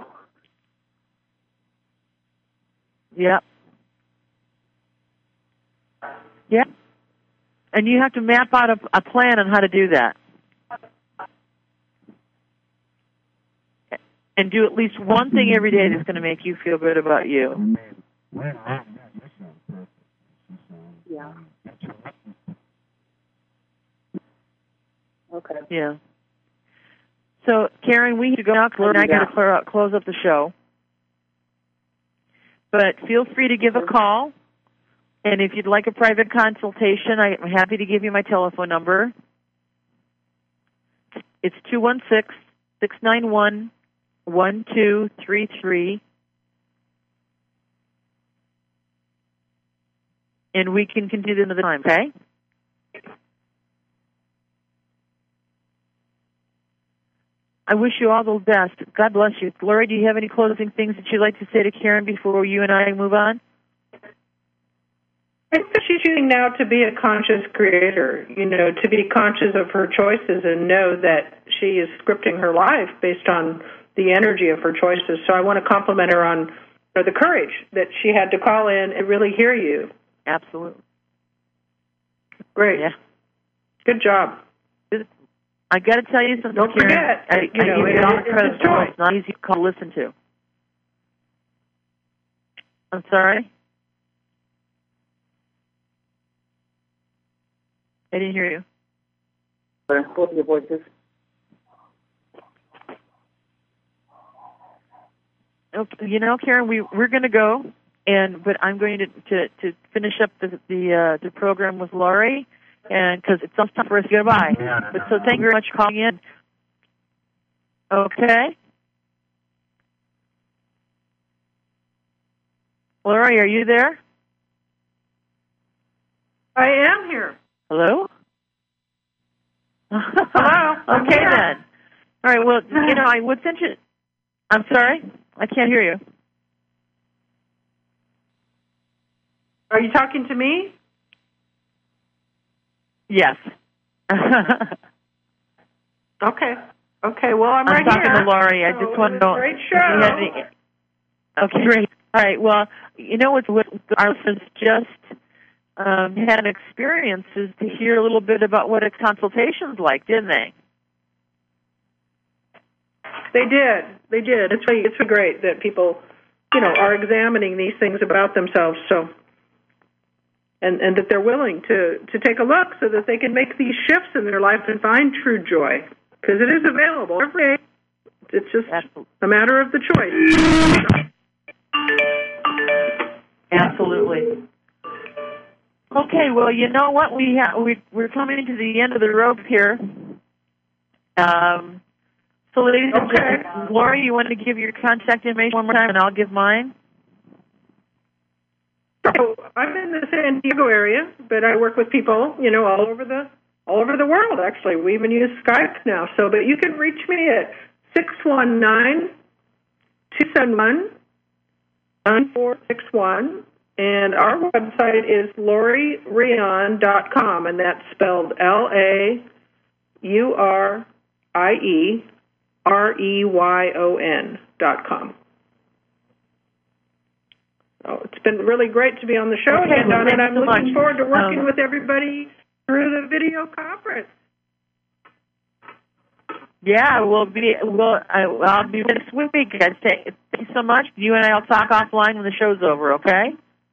Yep. Yep. And you have to map out a, a plan on how to do that. And do at least one thing every day that's going to make you feel good about you. Yeah. Okay. Yeah. So, Karen, we need to go now. We're not going to close up the show. But feel free to give a call. And if you'd like a private consultation, I'm happy to give you my telephone number. It's two one six, six nine one, one two three three. And we can continue another time, okay? I wish you all the best. God bless you. Lori, do you have any closing things that you'd like to say to Karen before you and I move on? I think she's choosing now to be a conscious creator, you know, to be conscious of her choices and know that she is scripting her life based on the energy of her choices. So I want to compliment her on you know, the courage that she had to call in and really hear you. Absolutely. Great. Yeah. Good job. I got to tell you something, Don't Karen. forget, I, you I know, give you it, all it's the credit his for it. choice. It's not easy to call, listen to. I'm sorry? I didn't hear you. Both of your voices. Okay, you know, Karen, we we're going to go, and but I'm going to to, to finish up the the uh, the program with Laurie, and because it's almost time for us to go bye. But so thank you very much for calling in. Okay. Laurie, are you there? I am here. Hello? Hello? Okay, then. All right, well, you know, I would send you... I'm sorry? I can't hear you. Are you talking to me? Yes. Okay. Okay, well, I'm, I'm right talking here. to Laurie. I So just want to know... Great if you show. had any- Okay, great. All right, well, you know what, what our listeners just um, had an experience is to hear a little bit about what a consultation's like, didn't they? They did. They did. It's really, it's really great that people, you know, are examining these things about themselves. So, and and that they're willing to to take a look so that they can make these shifts in their life and find true joy, because it is available every day. It's just Absolutely. a matter of the choice. Absolutely. Okay, well, you know what? We ha- we we're coming to the end of the rope here. Um. So, ladies and Okay. gentlemen, Laurie, you want to give your contact information one more time, and I'll give mine? So I'm in the San Diego area, but I work with people, you know, all over the all over the world. Actually, we even use Skype now. So, but you can reach me at six one nine two seven one nine four six one, and our website is Laurie Ryon dot com, and that's spelled L A U R I E R E Y O N dot com. So it's been really great to be on the show Okay, again, well, Donna, and I'm thanks so looking much. forward to working Um, with everybody through the video conference. Yeah, we'll be. We'll. I, I'll be next week. Guys, thank you so much. You and I will talk offline when the show's over. Okay.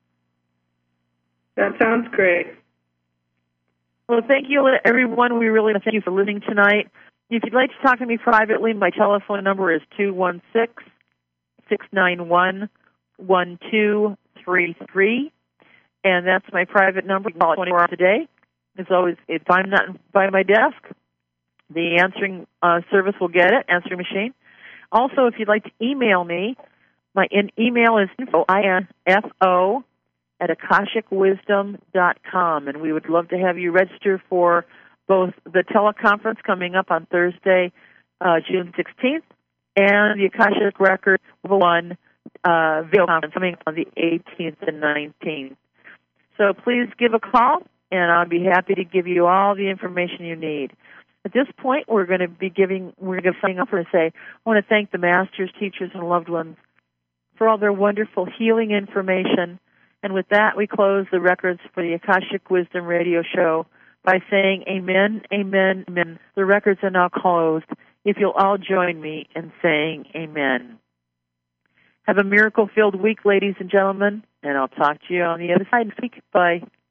That sounds great. Well, thank you, everyone. We really thank you for listening tonight. If you'd like to talk to me privately, my telephone number is two one six, six nine one, one two three three, and that's my private number. You can call it twenty-four hours a day. As always, if I'm not by my desk, the answering uh, service will get it, answering machine. Also, if you'd like to email me, my in- email is info, I N F O, at akashic wisdom dot com, and we would love to have you register for both the teleconference coming up on Thursday, uh, June sixteenth, and the Akashic Record one uh, video conference coming up on the eighteenth and nineteenth. So please give a call, and I'll be happy to give you all the information you need. At this point, we're going to be giving, we're going to sign up and say, I want to thank the masters, teachers, and loved ones for all their wonderful healing information. And with that, we close the records for the Akashic Wisdom Radio Show by saying amen, amen, amen. The records are now closed. If you'll all join me in saying amen. Have a miracle-filled week, ladies and gentlemen, and I'll talk to you on the other side next week. Bye.